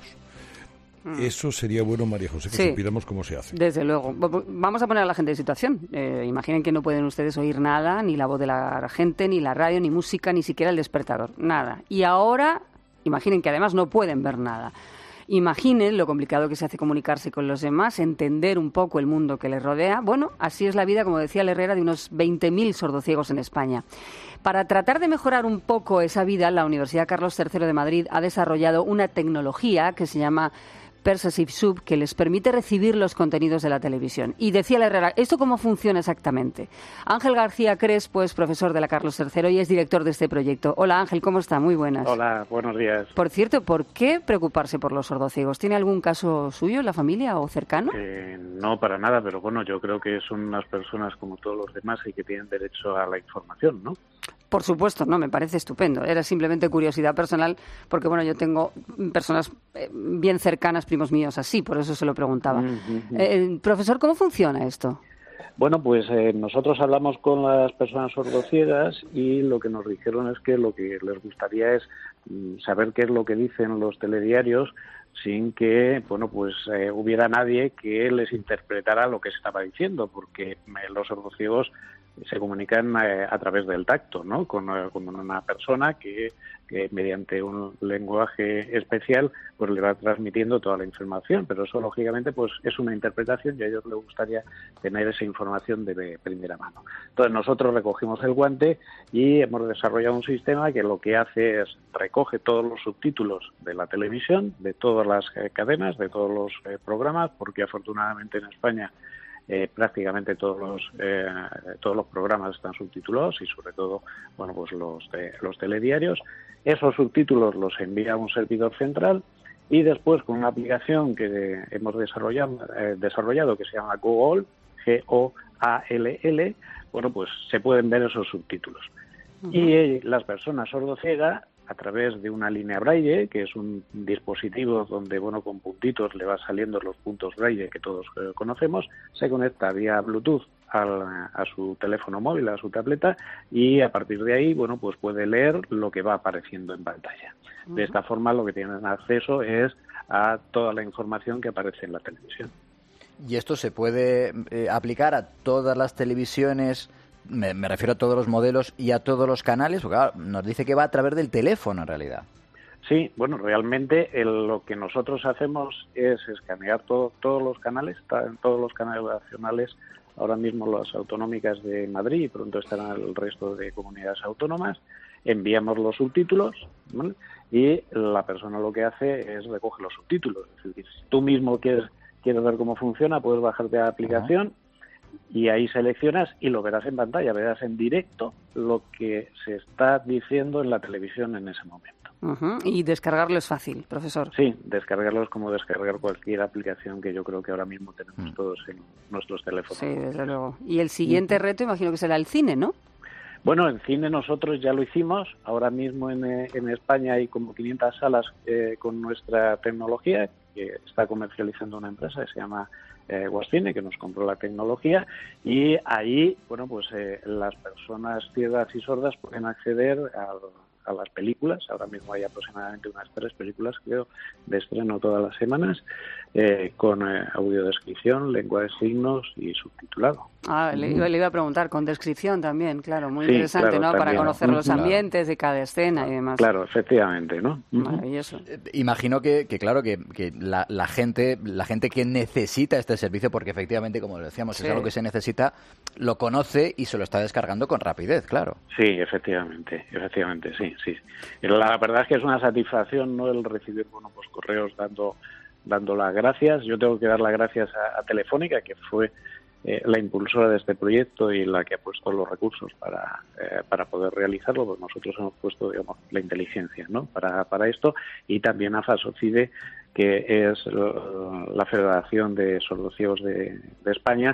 Eso sería bueno, María José, que sí, supiéramos cómo se hace. Desde luego. Vamos a poner a la gente en situación. Eh, imaginen que no pueden ustedes oír nada, ni la voz de la gente, ni la radio, ni música, ni siquiera el despertador. Nada. Y ahora, imaginen que además no pueden ver nada. Imaginen lo complicado que se hace comunicarse con los demás, entender un poco el mundo que les rodea. Bueno, así es la vida, como decía la Herrera, de unos veinte mil sordociegos en España. Para tratar de mejorar un poco esa vida, la Universidad Carlos tercero de Madrid ha desarrollado una tecnología que se llama Persuasive Sub, que les permite recibir los contenidos de la televisión. Y decía la Herrera, ¿esto cómo funciona exactamente? Ángel García Crespo es profesor de la Carlos tercero y es director de este proyecto. Hola Ángel, ¿cómo está? Muy buenas. Hola, buenos días. Por cierto, ¿por qué preocuparse por los sordociegos? ¿Tiene algún caso suyo en la familia o cercano? Eh, no, para nada, pero bueno, yo creo que son unas personas como todos los demás y que tienen derecho a la información, ¿no? Por supuesto, no, me parece estupendo. Era simplemente curiosidad personal, porque bueno, yo tengo personas bien cercanas, primos míos, así, por eso se lo preguntaba. Mm-hmm. Eh, profesor, ¿cómo funciona esto? Bueno, pues eh, nosotros hablamos con las personas sordociegas y lo que nos dijeron es que lo que les gustaría es mm, saber qué es lo que dicen los telediarios sin que, bueno, pues eh, hubiera nadie que les interpretara lo que se estaba diciendo, porque eh, los sordociegos se comunican eh, a través del tacto, ¿no? Con, eh, con una persona que, que mediante un lenguaje especial pues le va transmitiendo toda la información, pero eso lógicamente pues es una interpretación y a ellos les gustaría tener esa información de primera mano. Entonces nosotros recogimos el guante y hemos desarrollado un sistema que lo que hace es recoge todos los subtítulos de la televisión, de todas las eh, cadenas, de todos los eh, programas, porque afortunadamente en España Eh, prácticamente todos los eh, todos los programas están subtitulados y sobre todo bueno pues los de, los telediarios. Esos subtítulos los envía a un servidor central y después con una aplicación que hemos desarrollado eh, desarrollado que se llama Google, G O A L L, bueno pues se pueden ver esos subtítulos. Uh-huh. Y eh, las personas sordociegas, a través de una línea braille, que es un dispositivo donde, bueno, con puntitos le va saliendo los puntos braille que todos eh, conocemos, se conecta vía Bluetooth al, a su teléfono móvil, a su tableta, y a partir de ahí, bueno, pues puede leer lo que va apareciendo en pantalla. Uh-huh. De esta forma, lo que tienen acceso es a toda la información que aparece en la televisión. ¿Y esto se puede eh, aplicar a todas las televisiones? Me, me refiero a todos los modelos y a todos los canales, porque claro, nos dice que va a través del teléfono en realidad. Sí, bueno, realmente el, lo que nosotros hacemos es escanear todo, todos los canales, en todos los canales nacionales, ahora mismo las autonómicas de Madrid y pronto estarán el resto de comunidades autónomas, enviamos los subtítulos, ¿vale? Y la persona lo que hace es recoge los subtítulos. Es decir, si tú mismo quieres, quieres ver cómo funciona, puedes bajarte a la aplicación. Uh-huh. Y ahí seleccionas y lo verás en pantalla, verás en directo lo que se está diciendo en la televisión en ese momento. Uh-huh. Y descargarlo es fácil, profesor. Sí, descargarlo es como descargar cualquier aplicación que yo creo que ahora mismo tenemos uh-huh. todos en nuestros teléfonos. Sí, desde luego. Y el siguiente uh-huh. reto imagino que será el cine, ¿no? Bueno, en cine nosotros ya lo hicimos. Ahora mismo en, en España hay como quinientas salas eh, con nuestra tecnología que está comercializando una empresa que se llama eh, Guascine, que nos compró la tecnología, y ahí, bueno, pues eh, las personas ciegas y sordas pueden acceder a, a las películas. Ahora mismo hay aproximadamente unas tres películas, creo, de estreno todas las semanas, eh, con eh, audiodescripción, lengua de signos y subtitulado. Ah, le, le iba a preguntar, con descripción también, claro, muy sí, interesante, claro, ¿no? También. Para conocer los ambientes de cada escena y demás. Claro, efectivamente, ¿no? Maravilloso. Eh, imagino que, que claro, que, que la, la gente la gente que necesita este servicio, porque efectivamente, como decíamos, sí. es algo que se necesita, lo conoce y se lo está descargando con rapidez, claro. Sí, efectivamente, efectivamente, sí, sí. La verdad es que es una satisfacción, ¿no?, el recibir, bueno, pues correos dando, dando las gracias. Yo tengo que dar las gracias a, a Telefónica, que fue Eh, la impulsora de este proyecto y la que ha puesto los recursos para eh, para poder realizarlo, pues nosotros hemos puesto, digamos, la inteligencia, ¿no?, para para esto, y también a FASOCIDE, que es la Federación de Sordociegos de, de España,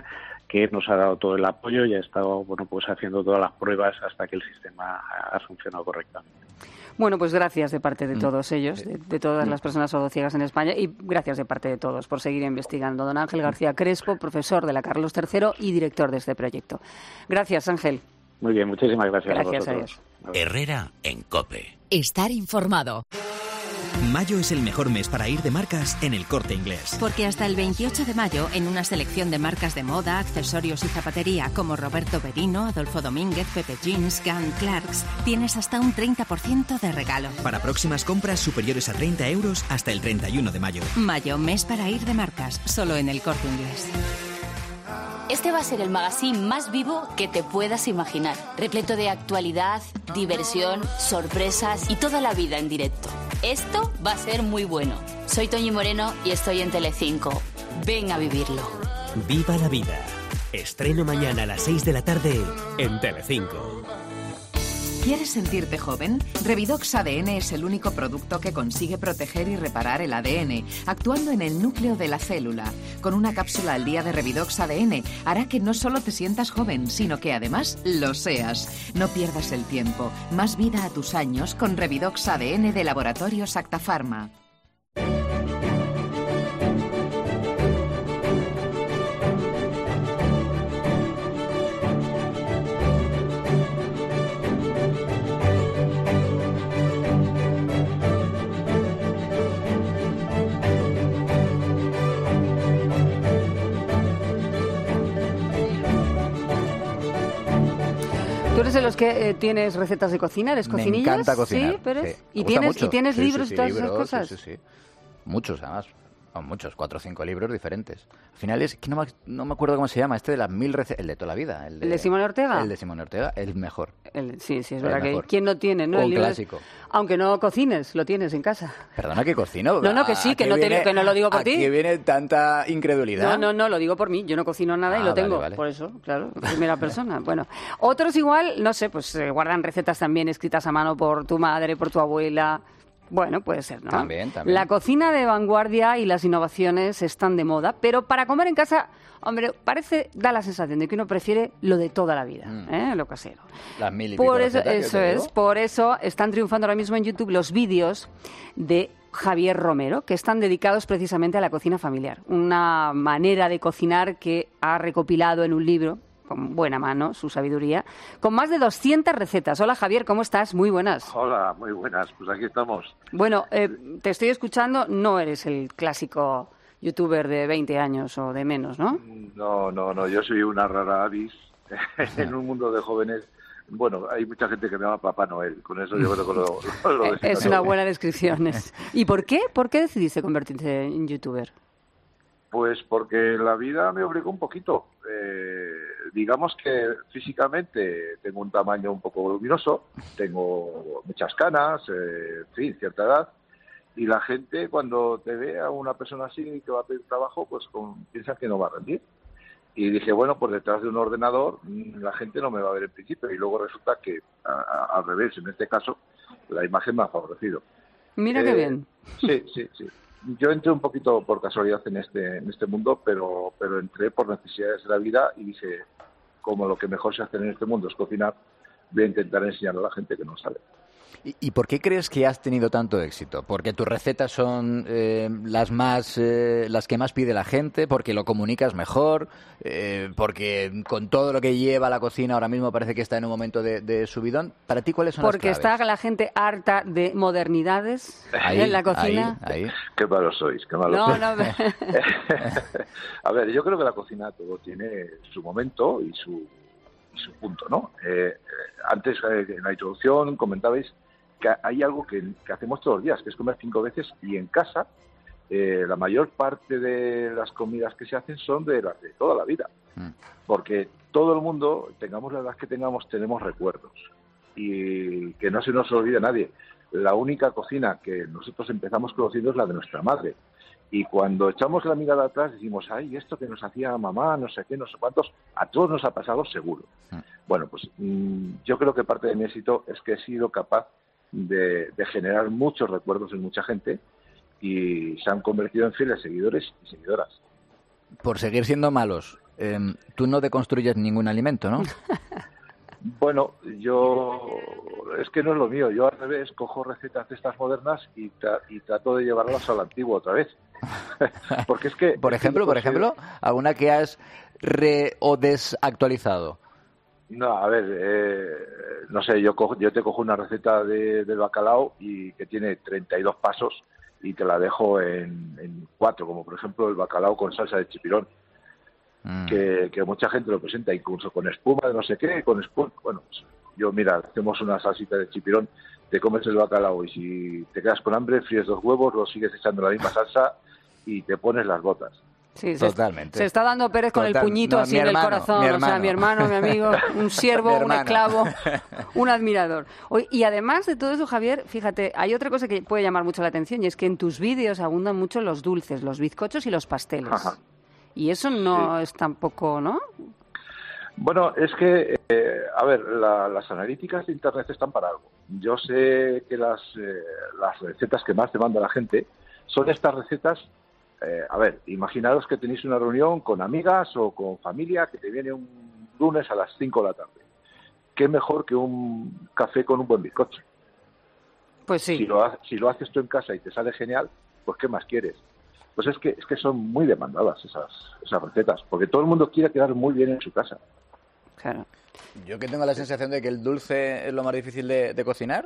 que nos ha dado todo el apoyo y ha estado, bueno, pues haciendo todas las pruebas hasta que el sistema ha funcionado correctamente. Bueno, pues gracias de parte de Mm. todos ellos, de, de todas las personas sordociegas en España, y gracias de parte de todos por seguir investigando. Don Ángel García Crespo, profesor de la Carlos tercero y director de este proyecto. Gracias, Ángel. Muy bien, muchísimas gracias, Gracias, a vosotros. Herrera en COPE. Estar informado. Mayo es el mejor mes para ir de marcas en El Corte Inglés. Porque hasta el veintiocho de mayo, en una selección de marcas de moda, accesorios y zapatería como Roberto Berino, Adolfo Domínguez, Pepe Jeans, Gunn Clarks, tienes hasta un treinta por ciento de regalo. Para próximas compras superiores a treinta euros hasta el treinta y uno de mayo. Mayo, mes para ir de marcas, solo en El Corte Inglés. Este va a ser el magazine más vivo que te puedas imaginar, repleto de actualidad, diversión, sorpresas y toda la vida en directo. Esto va a ser muy bueno. Soy Toñi Moreno y estoy en Telecinco. Ven a vivirlo. Viva la vida. Estreno mañana a las seis de la tarde en Telecinco. ¿Quieres sentirte joven? Revidox A D N es el único producto que consigue proteger y reparar el A D N, actuando en el núcleo de la célula. Con una cápsula al día de Revidox A D N hará que no solo te sientas joven, sino que además lo seas. No pierdas el tiempo. Más vida a tus años con Revidox A D N de Laboratorios Acta Pharma. ¿Tú eres de los que eh, tienes recetas de cocina? ¿Eres Me cocinillas? encanta cocinar. Sí, pero sí. ¿Y, Me gusta tienes, mucho. ¿Y tienes Sí, libros sí, y sí, todas esas libros, cosas? Sí, sí, sí. Muchos, además. Oh, muchos, cuatro o cinco libros diferentes. Al final es que no me, no me acuerdo cómo se llama, este de las mil recetas, el de toda la vida. ¿El de, ¿El de Simón Ortega? El de Simón Ortega, el mejor. El, sí, sí, es El verdad mejor. que ¿quién no tiene? ¿no? Un El libro- clásico. Aunque no cocines, lo tienes en casa. Perdona que cocino. No, no, que sí, que Aquí no, te- viene- que no lo digo por ti. Aquí viene tanta incredulidad. No, no, no, lo digo por mí. Yo no cocino nada y Ah, lo tengo. vale, vale. Por eso, claro, primera persona. Bueno, otros igual, no sé, pues eh, guardan recetas también escritas a mano por tu madre, por tu abuela. Bueno, puede ser, ¿no? También, también. La cocina de vanguardia y las innovaciones están de moda, pero para comer en casa, hombre, parece, da la sensación de que uno prefiere lo de toda la vida, Mm. ¿eh? Lo casero. Las mil y pico Por eso, recetas que eso te es, digo. por eso están triunfando ahora mismo en YouTube los vídeos de Javier Romero, que están dedicados precisamente a la cocina familiar. Una manera de cocinar que ha recopilado en un libro, con buena mano, su sabiduría, con más de doscientas recetas. Hola Javier, ¿cómo estás? Muy buenas. Hola, muy buenas. Pues aquí estamos. Bueno, eh, te estoy escuchando, no eres el clásico youtuber de veinte años o de menos, ¿no? No, no, no. Yo soy una rara avis en un mundo de jóvenes. Bueno, hay mucha gente que me llama Papá Noel. Con eso yo creo que lo, lo, lo defino Es una todo. buena descripción. es. ¿Y por qué? ¿Por qué decidiste convertirte en youtuber? Pues porque la vida me obligó un poquito. Eh, digamos que físicamente tengo un tamaño un poco voluminoso, tengo muchas canas, eh, en fin, cierta edad, y la gente cuando te ve a una persona así que va a pedir trabajo, pues con, piensa que no va a rendir. Y dije, bueno, pues detrás de un ordenador mm, la gente no me va a ver en principio, y luego resulta que a- a- al revés, en este caso, la imagen me ha favorecido. Mira qué Eh, bien. Sí, sí, sí. Yo entré un poquito por casualidad en este en este mundo, pero pero entré por necesidades de la vida y dije, como lo que mejor se hace en este mundo es cocinar, voy a intentar enseñar a la gente que no sabe. ¿Y, y por qué crees que has tenido tanto éxito? ¿Porque tus recetas son eh, las más eh, las que más pide la gente? ¿Porque lo comunicas mejor? Eh, ¿Porque con todo lo que lleva la cocina ahora mismo parece que está en un momento de, de subidón? ¿Para ti cuáles son Porque las claves? está la gente harta de modernidades Ahí, en la cocina. Ahí, ahí. Qué malos sois, qué malos No, sois. no. A ver, yo creo que la cocina todo tiene su momento y su, y su punto, ¿no? Eh, eh, antes, eh, en la introducción, comentabais que hay algo que, que hacemos todos los días, que es comer cinco veces, y en casa eh, la mayor parte de las comidas que se hacen son de las de toda la vida. Porque todo el mundo, tengamos la edad que tengamos, tenemos recuerdos. Y que no se nos olvide a nadie. La única cocina que nosotros empezamos conociendo es la de nuestra madre. Y cuando echamos la mirada atrás decimos, ay, esto que nos hacía mamá, no sé qué, no sé cuántos, a todos nos ha pasado seguro. Bueno, pues mmm, yo creo que parte de mi éxito es que he sido capaz de, de generar muchos recuerdos en mucha gente y se han convertido en fieles seguidores y seguidoras. Por seguir siendo malos, eh, tú no deconstruyes ningún alimento, ¿no? Bueno, yo... Es que no es lo mío. Yo al revés cojo recetas de estas modernas y, tra- y trato de llevarlas a la antigua otra vez. Porque es que... Por es que ejemplo, yo por considero- ejemplo, alguna que has re o desactualizado. No, a ver, eh, no sé, yo cojo, yo te cojo una receta de, del bacalao y que tiene treinta y dos pasos y te la dejo en, en cuatro, como por ejemplo el bacalao con salsa de chipirón, Mm. que, que mucha gente lo presenta incluso con espuma de no sé qué, con espuma. Bueno, pues yo, mira, hacemos una salsita de chipirón, te comes el bacalao y si te quedas con hambre, fríes dos huevos, los sigues echando la misma salsa y te pones las botas. Sí, se, Totalmente. se está dando Pérez con Total. el puñito No, así mi en hermano, el corazón. mi O sea, hermano. mi hermano, mi amigo, un siervo, Mi un hermano. esclavo, un admirador. Oye, y además de todo eso, Javier, fíjate, hay otra cosa que puede llamar mucho la atención y es que en tus vídeos abundan mucho los dulces, los bizcochos y los pasteles. Ajá. Y eso no es tampoco, ¿no? Bueno, es que, eh, a ver, la- las analíticas de Internet están para algo. Yo sé que las, eh, las recetas que más demanda la gente son estas recetas. Eh, a ver, imaginaros que tenéis una reunión con amigas o con familia que te viene un lunes a las cinco de la tarde. ¿Qué mejor que un café con un buen bizcocho? Pues sí. Si lo, ha- si lo haces tú en casa y te sale genial, pues ¿qué más quieres? Pues es que es que son muy demandadas esas, esas recetas, porque todo el mundo quiere quedar muy bien en su casa. Claro. Yo que tengo la sensación de que el dulce es lo más difícil de, de cocinar.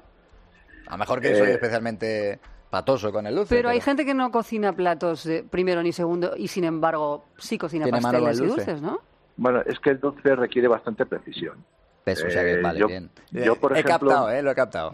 A lo mejor que soy Eh, especialmente patoso con el dulce. Pero hay gente que no cocina platos de primero ni segundo y sin embargo sí cocina Tiene mano pasteles y al dulce. dulces, ¿no? Bueno, es que el dulce requiere bastante precisión. ¿Ves? O sea que Eh, vale, yo, bien. yo, por He ejemplo, captado, ¿eh? Lo he captado.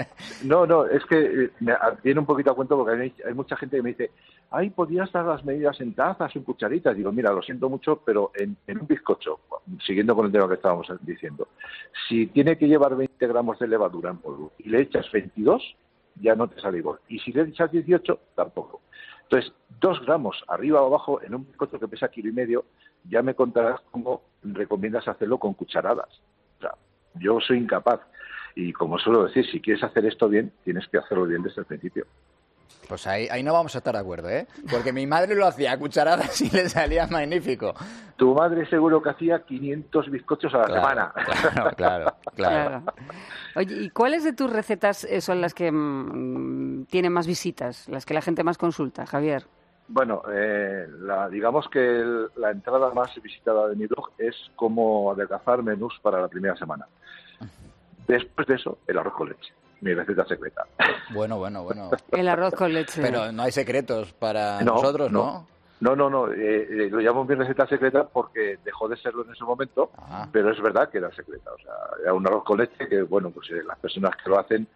No, no, es que eh, me viene un poquito a cuento porque hay, hay mucha gente que me dice, ay, podías dar las medidas en tazas, en cucharitas. Digo, mira, lo siento mucho, pero en, en un bizcocho, siguiendo con el tema que estábamos diciendo, si tiene que llevar veinte gramos de levadura en polvo y le echas veintidós, ya no te sale igual. Y si le echas dieciocho, tampoco. Entonces, dos gramos arriba o abajo en un bizcocho que pesa kilo y medio, ya me contarás cómo recomiendas hacerlo con cucharadas. O sea, yo soy incapaz. Y como suelo decir, si quieres hacer esto bien, tienes que hacerlo bien desde el principio. Pues ahí, ahí no vamos a estar de acuerdo, ¿eh? Porque mi madre lo hacía a cucharadas y le salía magnífico. Tu madre seguro que hacía quinientos bizcochos a la Claro, semana. Claro, claro, claro. Oye, ¿y cuáles de tus recetas eh, son las que mm, tienen más visitas, las que la gente más consulta, Javier? Bueno, eh, la, digamos que el- la entrada más visitada de mi blog es cómo adelgazar menús para la primera semana. Después de eso, el arroz con leche, mi receta secreta. Bueno, bueno, bueno. El arroz con leche. Pero no hay secretos para No, nosotros, ¿no? no. No, no, no, eh, eh, lo llamo mi receta secreta porque dejó de serlo en ese momento, pero es verdad que era secreta. O sea, era un arroz con leche que, bueno, pues eh, las personas que lo hacen,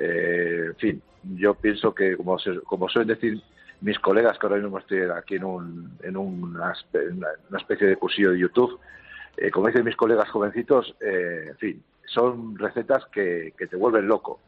eh, en fin, yo pienso que, como, se- como suelen decir mis colegas, que ahora mismo estoy aquí en, un, en una, espe- una- una especie de cursillo de YouTube, eh, como dicen mis colegas jovencitos, eh, en fin, son recetas que, que te vuelven loco.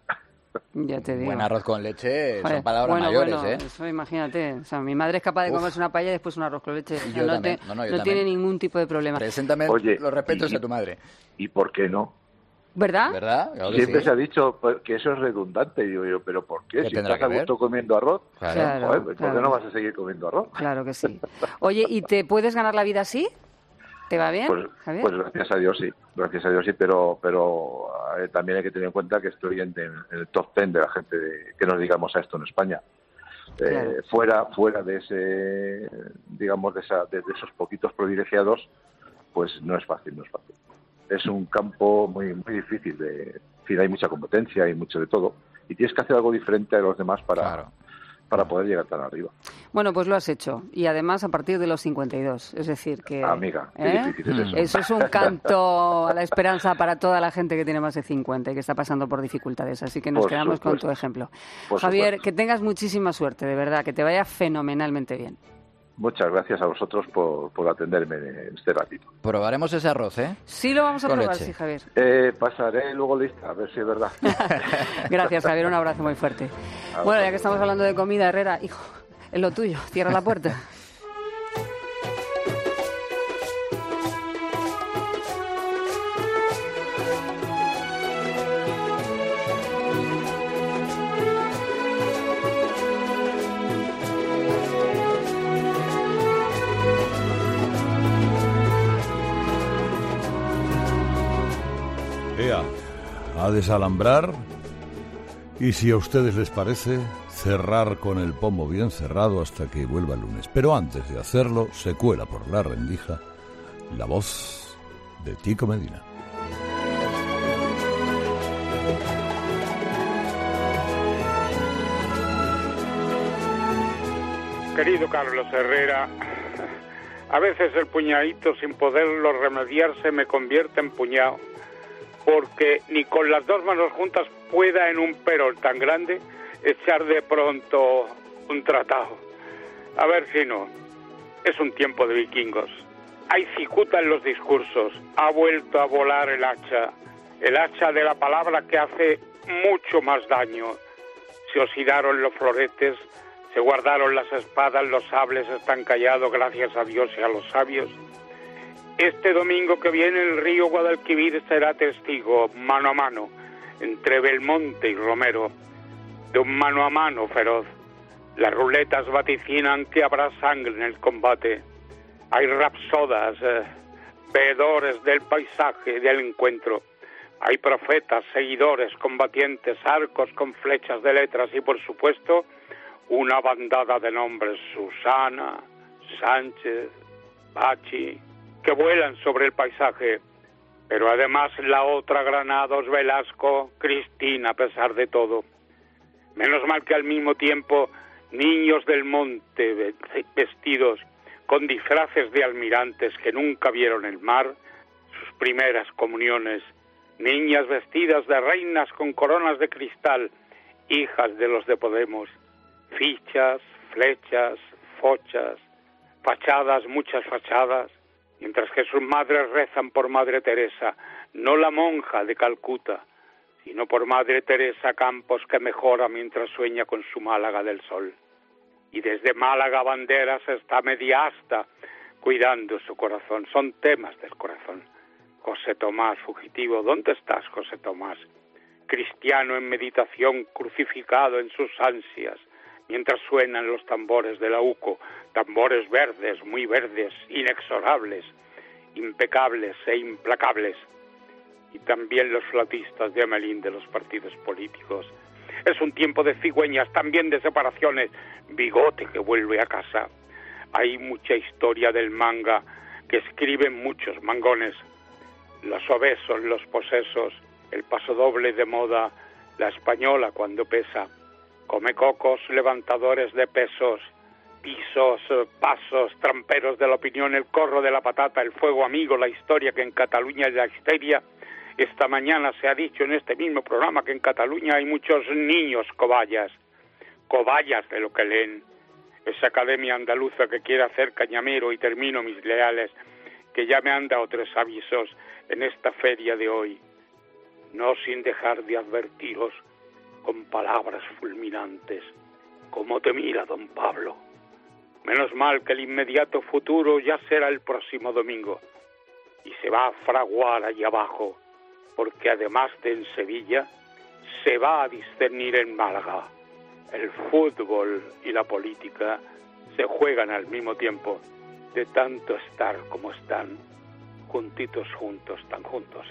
Ya te digo. Buen arroz con leche Joder, son palabras bueno, mayores, bueno, ¿eh? Eso imagínate. O sea, mi madre es capaz de Uf. comerse una paella y después un arroz con leche. O sea, yo no, también. te- No, no, yo no también. tiene ningún tipo de problema. Preséntame Oye, los respetos y- a tu madre. ¿Y por qué no? ¿Verdad? ¿Verdad? Claro que Siempre sí. se ha dicho pues, que eso es redundante. Y digo yo, ¿pero por qué? ¿Qué Si tendrá estás a que ver? gusto comiendo arroz, Claro. Claro, joder, pues, ¿por qué claro. no vas a seguir comiendo arroz? Claro que sí. Oye, ¿y te puedes ganar la vida así? ¿Te va bien, Pues, Javier? pues gracias a Dios sí, gracias a Dios sí, pero pero eh, también hay que tener en cuenta que estoy en, en el top ten de la gente de- que nos digamos a esto en España. Eh, Claro. Fuera fuera de ese, digamos, de, esa, de, de esos poquitos privilegiados, pues no es fácil, no es fácil. Es un campo muy muy difícil, de, en fin, hay mucha competencia y mucho de todo, y tienes que hacer algo diferente a los demás para, para poder llegar tan arriba. Bueno, pues lo has hecho. Y además a partir de los cincuenta y dos. Es decir, que... Amiga, qué ¿eh? difícil es eso. es un canto a la esperanza para toda la gente que tiene más de cincuenta y que está pasando por dificultades. Así que nos Por quedamos con supuesto. tu ejemplo. Por Javier, supuesto. que tengas muchísima suerte, de verdad, que te vaya fenomenalmente bien. Muchas gracias a vosotros por, por atenderme en este ratito. Probaremos ese arroz, ¿eh? Sí lo vamos a Con probar, leche. sí, Javier. Eh, pasaré luego lista, a ver si es verdad. Gracias, Javier, un abrazo muy fuerte. Bueno, ya que estamos hablando de comida, Herrera, hijo, es lo tuyo, cierra la puerta. Ea, a desalambrar y, si a ustedes les parece, cerrar con el pomo bien cerrado hasta que vuelva el lunes. Pero antes de hacerlo, se cuela por la rendija la voz de Tico Medina. Querido Carlos Herrera, a veces el puñadito, sin poderlo remediarse, me convierte en puñado, porque ni con las dos manos juntas pueda en un perol tan grande echar de pronto un tratado. A ver si no. Es un tiempo de vikingos. Hay cicuta en los discursos. Ha vuelto a volar el hacha. El hacha de la palabra que hace mucho más daño. Se oxidaron los floretes, se guardaron las espadas, los sables están callados, gracias a Dios y a los sabios. Este domingo que viene el río Guadalquivir será testigo, mano a mano, entre Belmonte y Romero, de un mano a mano feroz. Las ruletas vaticinan que habrá sangre en el combate. Hay rapsodas, eh, veedores del paisaje, del encuentro. Hay profetas, seguidores, combatientes, arcos con flechas de letras y, por supuesto, una bandada de nombres: Susana, Sánchez, Bachi, que vuelan sobre el paisaje. Pero además la otra Granados, Velasco, Cristina, a pesar de todo. Menos mal que al mismo tiempo niños del monte vestidos con disfraces de almirantes que nunca vieron el mar, sus primeras comuniones, niñas vestidas de reinas con coronas de cristal, hijas de los de Podemos, fichas, flechas, fochas, fachadas, muchas fachadas, mientras que sus madres rezan por Madre Teresa, no la monja de Calcuta, sino por Madre Teresa Campos, que mejora mientras sueña con su Málaga del Sol. Y desde Málaga Banderas está media asta cuidando su corazón. Son temas del corazón. José Tomás, fugitivo, ¿dónde estás, José Tomás? Cristiano en meditación, crucificado en sus ansias, mientras suenan los tambores de la U C O, tambores verdes, muy verdes, inexorables, impecables e implacables. Y también los flautistas de Amelín de los partidos políticos. Es un tiempo de cigüeñas, también de separaciones. Bigote que vuelve a casa. Hay mucha historia del manga que escriben muchos mangones. Los obesos, los posesos, el pasodoble de moda, la española cuando pesa. Comecocos, levantadores de pesos, pisos, pasos, tramperos de la opinión, el corro de la patata, el fuego amigo, la historia que en Cataluña es la histeria. Esta mañana se ha dicho en este mismo programa que en Cataluña hay muchos niños cobayas, cobayas de lo que leen. Esa academia andaluza que quiere hacer cañamero, y termino, mis leales, que ya me han dado tres avisos en esta feria de hoy, no sin dejar de advertiros con palabras fulminantes, cómo te mira don Pablo. Menos mal que el inmediato futuro ya será el próximo domingo, y se va a fraguar allá abajo, porque además de en Sevilla, se va a discernir en Málaga. El fútbol y la política se juegan al mismo tiempo, de tanto estar como están, juntitos juntos, tan juntos.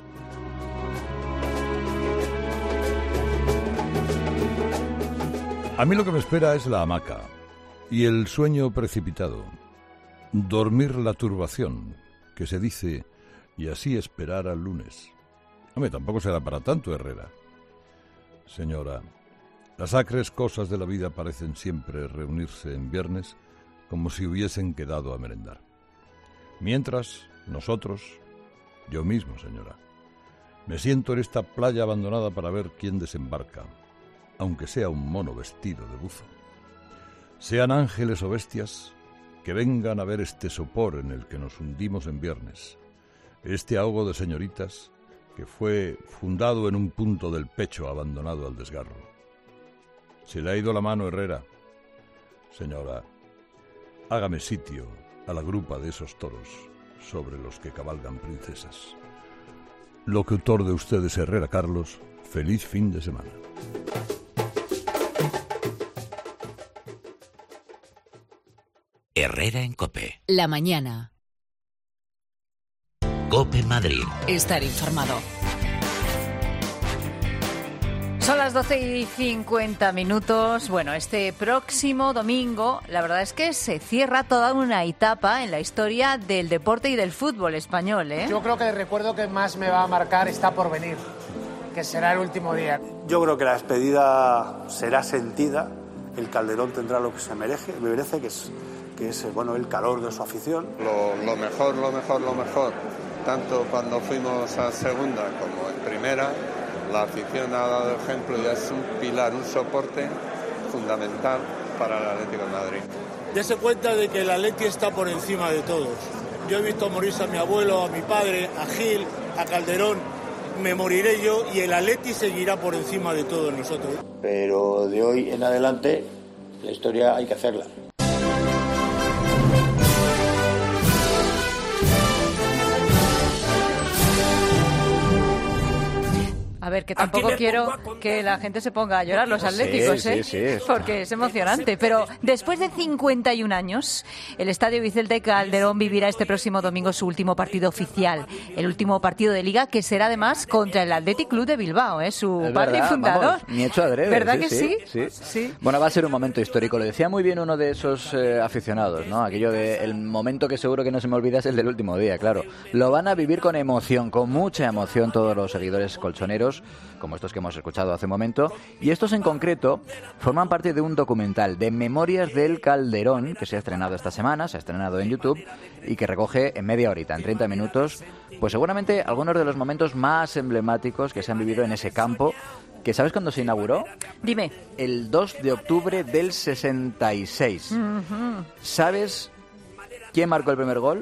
A mí lo que me espera es la hamaca y el sueño precipitado, dormir la turbación, que se dice, y así esperar al lunes. Hombre, tampoco será para tanto, Herrera. Señora, las acres cosas de la vida parecen siempre reunirse en viernes como si hubiesen quedado a merendar. Mientras, nosotros, yo mismo, señora, me siento en esta playa abandonada para ver quién desembarca, aunque sea un mono vestido de buzo. Sean ángeles o bestias, que vengan a ver este sopor en el que nos hundimos en viernes, este ahogo de señoritas que fue fundado en un punto del pecho abandonado al desgarro. Se le ha ido la mano, Herrera. Señora, hágame sitio a la grupa de esos toros sobre los que cabalgan princesas. Locutor de ustedes, Herrera Carlos, feliz fin de semana. Herrera en COPE. La mañana. COPE Madrid. Estar informado. Son las doce y cincuenta minutos. Bueno, este próximo domingo, la verdad es que se cierra toda una etapa en la historia del deporte y del fútbol español, ¿eh? Yo creo que el recuerdo que más me va a marcar está por venir, que será el último día. Yo creo que la despedida será sentida. El Calderón tendrá lo que se merece, merece que es, que es bueno, el calor de su afición. Lo, lo mejor, lo mejor, lo mejor, tanto cuando fuimos a segunda como en primera, la afición ha dado ejemplo y es un pilar, un soporte fundamental para el Atlético de Madrid. Dese cuenta de que el Atleti está por encima de todos. Yo he visto morirse a mi abuelo, a mi padre, a Gil, a Calderón. Me moriré yo y el Atleti seguirá por encima de todos nosotros. Pero de hoy en adelante la historia hay que hacerla. A ver, que tampoco quiero que la gente se ponga a llorar, los atléticos, sí, ¿eh? Sí, sí, porque es emocionante. Pero después de cincuenta y un años, el Estadio Vicente Calderón vivirá este próximo domingo su último partido oficial. El último partido de Liga, que será además contra el Athletic Club de Bilbao, ¿eh? Su Es padre verdad, y fundador. Vamos, ni hecho adrede. ¿Verdad sí, que sí? Sí, sí? sí. Bueno, va a ser un momento histórico. Lo decía muy bien uno de esos eh, aficionados, ¿no? Aquello de el momento que seguro que no se me olvida es el del último día, claro. Lo van a vivir con emoción, con mucha emoción todos los seguidores colchoneros, como estos que hemos escuchado hace un momento, y estos en concreto forman parte de un documental de Memorias del Calderón que se ha estrenado esta semana, se ha estrenado en YouTube y que recoge en media horita, en treinta minutos, pues seguramente algunos de los momentos más emblemáticos que se han vivido en ese campo, que ¿sabes cuándo se inauguró? Dime. El dos de octubre del sesenta y seis. Uh-huh. ¿Sabes quién marcó el primer gol?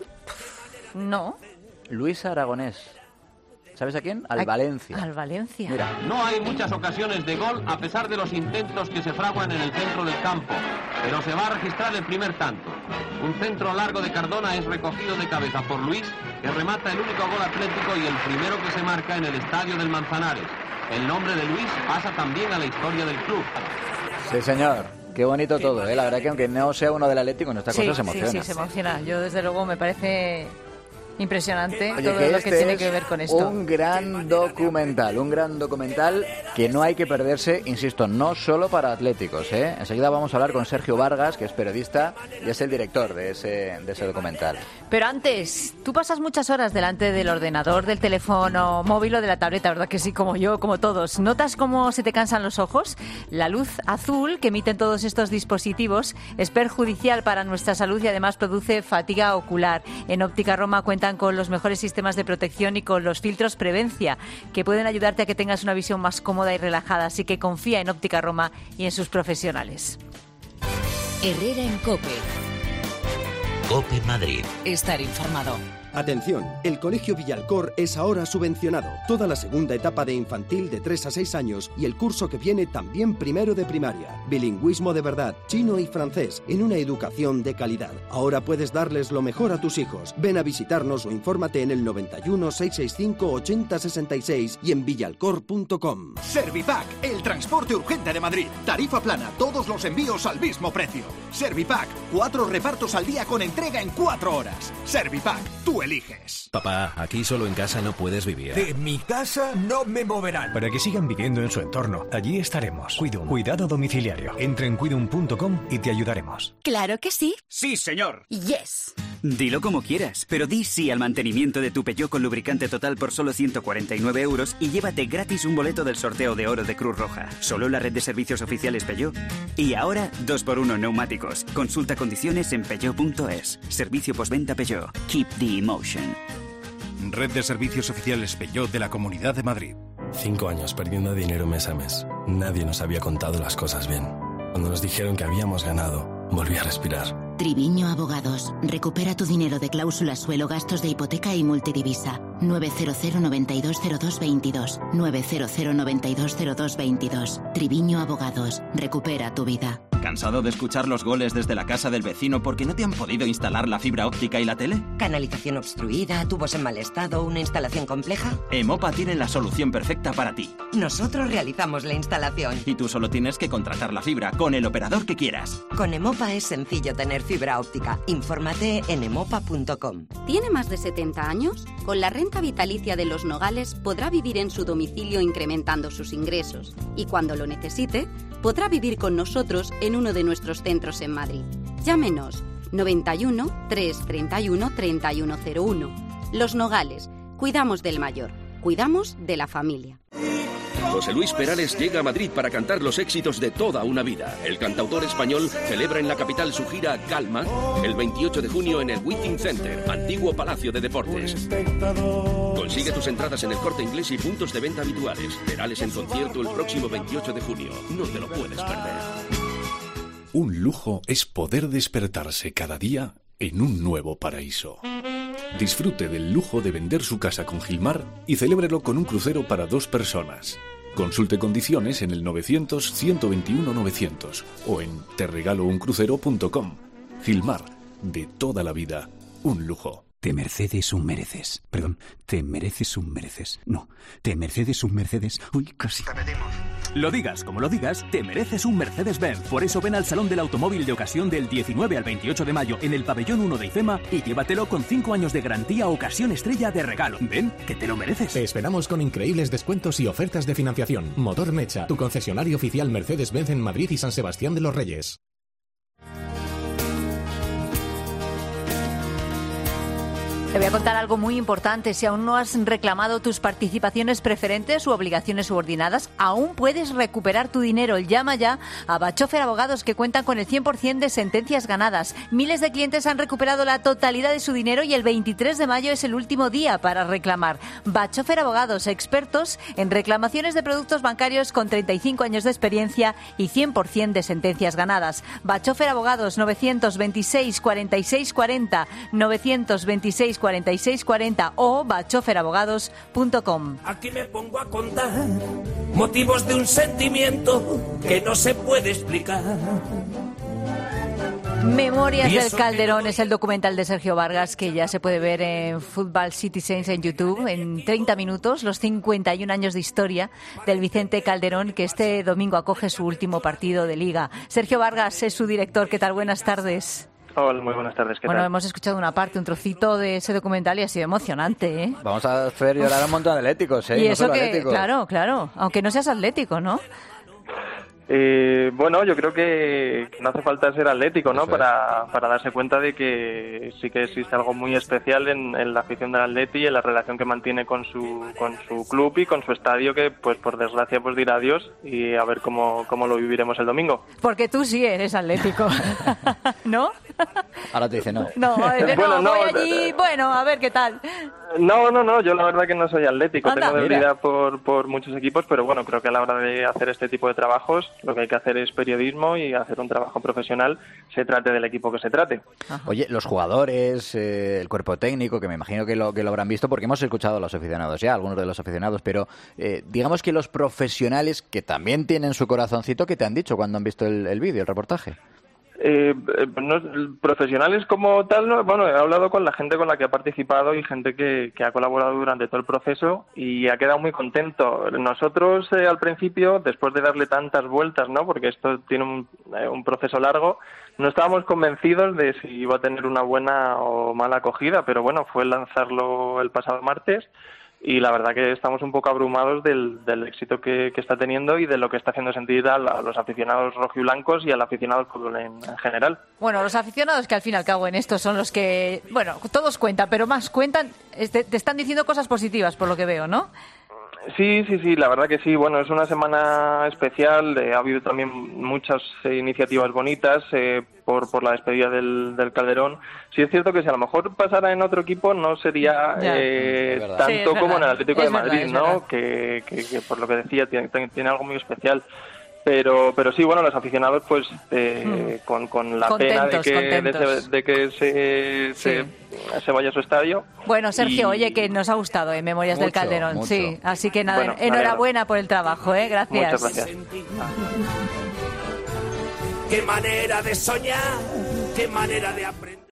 No. Luis Aragonés. ¿Sabes a quién? Al Valencia. Al Valencia. Mira. No hay muchas ocasiones de gol a pesar de los intentos que se fraguan en el centro del campo, pero se va a registrar el primer tanto. Un centro largo de Cardona es recogido de cabeza por Luis, que remata el único gol atlético y el primero que se marca en el estadio del Manzanares. El nombre de Luis pasa también a la historia del club. Sí, señor. Qué bonito todo, ¿eh? La verdad que aunque no sea uno del Atlético, en esta sí, cosa se emociona. Sí, sí, se emociona. Yo, desde luego, me parece impresionante Oye, todo que lo este que tiene es que ver con esto. Un gran documental, un gran documental que no hay que perderse, insisto, no solo para atléticos, ¿eh? Enseguida vamos a hablar con Sergio Vargas, que es periodista y es el director de ese, de ese documental. Pero antes, tú pasas muchas horas delante del ordenador, del teléfono móvil o de la tableta, ¿verdad que sí? Como yo, como todos. ¿Notas cómo se te cansan los ojos? La luz azul que emiten todos estos dispositivos es perjudicial para nuestra salud y además produce fatiga ocular. En Óptica Roma cuentan con los mejores sistemas de protección y con los filtros Prevencia, que pueden ayudarte a que tengas una visión más cómoda y relajada. Así que confía en Óptica Roma y en sus profesionales. Herrera en COPE. COPE Madrid. Estar informado. Atención, el Colegio Villalcor es ahora subvencionado. Toda la segunda etapa de infantil de tres a seis años y el curso que viene también primero de primaria. Bilingüismo de verdad, chino y francés, en una educación de calidad. Ahora puedes darles lo mejor a tus hijos. Ven a visitarnos o infórmate en el noventa y uno, seiscientos sesenta y cinco, ochenta sesenta y seis y en villalcor punto com. Servipack, el transporte urgente de Madrid. Tarifa plana, todos los envíos al mismo precio. Servipack, cuatro repartos al día con entrega en cuatro horas. Servipack, tú eliges. Papá, aquí solo en casa no puedes vivir. De mi casa no me moverán. Para que sigan viviendo en su entorno, allí estaremos. Cuidum, cuidado domiciliario. Entra en cuidum punto com y te ayudaremos. Claro que sí. Sí, señor. Yes. Dilo como quieras, pero di sí al mantenimiento de tu Peugeot con lubricante total por solo ciento cuarenta y nueve euros y llévate gratis un boleto del sorteo de oro de Cruz Roja. Solo en la red de servicios oficiales Peugeot. Y ahora, dos por uno neumáticos. Consulta condiciones en peugeot punto es. Servicio postventa Peugeot. Keep the emotion. Red de servicios oficiales Peugeot de la Comunidad de Madrid. Cinco años perdiendo dinero mes a mes. Nadie nos había contado las cosas bien. Cuando nos dijeron que habíamos ganado, volví a respirar. Triviño Abogados. Recupera tu dinero de cláusula suelo, gastos de hipoteca y multidivisa. nueve cero cero, noventa y dos cero dos veintidós. nueve cero cero, noventa y dos cero dos veintidós. Triviño Abogados. Recupera tu vida. ¿Cansado de escuchar los goles desde la casa del vecino porque no te han podido instalar la fibra óptica y la tele? ¿Canalización obstruida, tubos en mal estado, una instalación compleja? Emopa tiene la solución perfecta para ti. Nosotros realizamos la instalación. Y tú solo tienes que contratar la fibra con el operador que quieras. Con Emopa es sencillo tener fibra óptica. Infórmate en emopa punto com. ¿Tiene más de setenta años? Con la renta vitalicia de Los Nogales podrá vivir en su domicilio incrementando sus ingresos. Y cuando lo necesite, podrá vivir con nosotros en uno de nuestros centros en Madrid. Llámenos noventa y uno, trescientos treinta y uno, treinta y uno cero uno. Los Nogales. Cuidamos del mayor. Cuidamos de la familia. José Luis Perales llega a Madrid para cantar los éxitos de toda una vida. El cantautor español celebra en la capital su gira Calma el veintiocho de junio en el Withing Center, antiguo Palacio de Deportes. Consigue tus entradas en el Corte Inglés y puntos de venta habituales. Perales en concierto el próximo veintiocho de junio. No te lo puedes perder. Un lujo es poder despertarse cada día en un nuevo paraíso. Disfrute del lujo de vender su casa con Gilmar y celébrelo con un crucero para dos personas. Consulte condiciones en el novecientos, ciento veintiuno, novecientos o en te regalo un crucero punto com. Gilmar, de toda la vida, un lujo. Te Mercedes un mereces. Perdón, te mereces un mereces. No, te Mercedes un Mercedes. Uy, casi. Lo digas como lo digas, te mereces un Mercedes-Benz. Por eso ven al Salón del Automóvil de Ocasión del diecinueve al veintiocho de mayo en el Pabellón uno de IFEMA y llévatelo con cinco años de garantía Ocasión Estrella de regalo. Ven, que te lo mereces. Te esperamos con increíbles descuentos y ofertas de financiación. Motor Mecha, tu concesionario oficial Mercedes-Benz en Madrid y San Sebastián de los Reyes. Te voy a contar algo muy importante. Si aún no has reclamado tus participaciones preferentes u obligaciones subordinadas, aún puedes recuperar tu dinero. Llama ya a Bachofer Abogados, que cuentan con el cien por ciento de sentencias ganadas. Miles de clientes han recuperado la totalidad de su dinero y el veintitrés de mayo es el último día para reclamar. Bachofer Abogados, expertos en reclamaciones de productos bancarios con treinta y cinco años de experiencia y cien por ciento de sentencias ganadas. Bachofer Abogados, novecientos veintiséis, cuarenta y seis cuarenta, novecientos veintiséis, cuarenta y seis cuarenta o bachofer abogados punto com. Aquí me pongo a contar motivos de un sentimiento que no se puede explicar. Memorias del Calderón es el documental de Sergio Vargas que ya se puede ver en Football Citizens en YouTube en treinta minutos, los cincuenta y un años de historia del Vicente Calderón, que este domingo acoge su último partido de Liga. Sergio Vargas es su director. ¿Qué tal? Buenas tardes. Hola, muy buenas tardes. ¿Qué bueno, tal? Hemos escuchado una parte, un trocito de ese documental y ha sido emocionante, ¿eh? Vamos a hacer llorar a un montón de atléticos, ¿eh? Y no eso solo que, atléticos. claro, claro, aunque no seas atlético, ¿no? Eh, bueno, yo creo que no hace falta ser atlético, ¿no? Para, para darse cuenta de que sí que existe algo muy especial en, en la afición del Atleti y en la relación que mantiene con su con su club y con su estadio, que pues por desgracia pues dirá adiós, y a ver cómo, cómo lo viviremos el domingo. Porque tú sí eres atlético, ¿no? Ahora te dice no. No, de bueno, no, no, voy allí, bueno, a ver qué tal. No, no, no, yo la verdad que no soy atlético, Anda, tengo debilidad mira. por, por muchos equipos, pero bueno, creo que a la hora de hacer este tipo de trabajos lo que hay que hacer es periodismo y hacer un trabajo profesional, se trate del equipo que se trate. Oye, los jugadores, eh, el cuerpo técnico, que me imagino que lo, que lo habrán visto porque hemos escuchado a los aficionados ya, algunos de los aficionados, pero eh, digamos que los profesionales que también tienen su corazoncito, ¿qué te han dicho cuando han visto el, el vídeo, el reportaje? Eh, eh, no, profesionales como tal, no, bueno, he hablado con la gente con la que ha participado y gente que, que ha colaborado durante todo el proceso y ha quedado muy contento. Nosotros eh, al principio, después de darle tantas vueltas, ¿no? Porque esto tiene un, eh, un proceso largo, no estábamos convencidos de si iba a tener una buena o mala acogida, pero bueno, fue lanzarlo el pasado martes. Y la verdad que estamos un poco abrumados del, del éxito que, que está teniendo y de lo que está haciendo sentir a, a los aficionados rojiblancos y al aficionado al fútbol en, en general. Bueno, los aficionados que al fin y al cabo en esto son los que, bueno, todos cuentan, pero más cuentan, te, te están diciendo cosas positivas por lo que veo, ¿no? Sí, sí, sí, la verdad que sí. Bueno, es una semana especial. Eh, ha habido también muchas eh, iniciativas bonitas eh, por, por la despedida del, del Calderón. Sí es cierto que si a lo mejor pasara en otro equipo no sería eh, tanto sí, como en el Atlético de Madrid, verdad, ¿no? Que, que, que por lo que decía tiene, tiene algo muy especial. Pero, pero sí, bueno, los aficionados, pues, eh, mm. con, con la contentos, pena de que, de, de que se, sí. se, se vaya a su estadio. Bueno, Sergio, y... oye, que nos ha gustado, ¿eh? Memorias mucho, del Calderón, mucho. sí. Así que nada, bueno, enhorabuena por el trabajo, ¿eh? Gracias. Muchas gracias. qué manera de soñar, qué manera de aprender.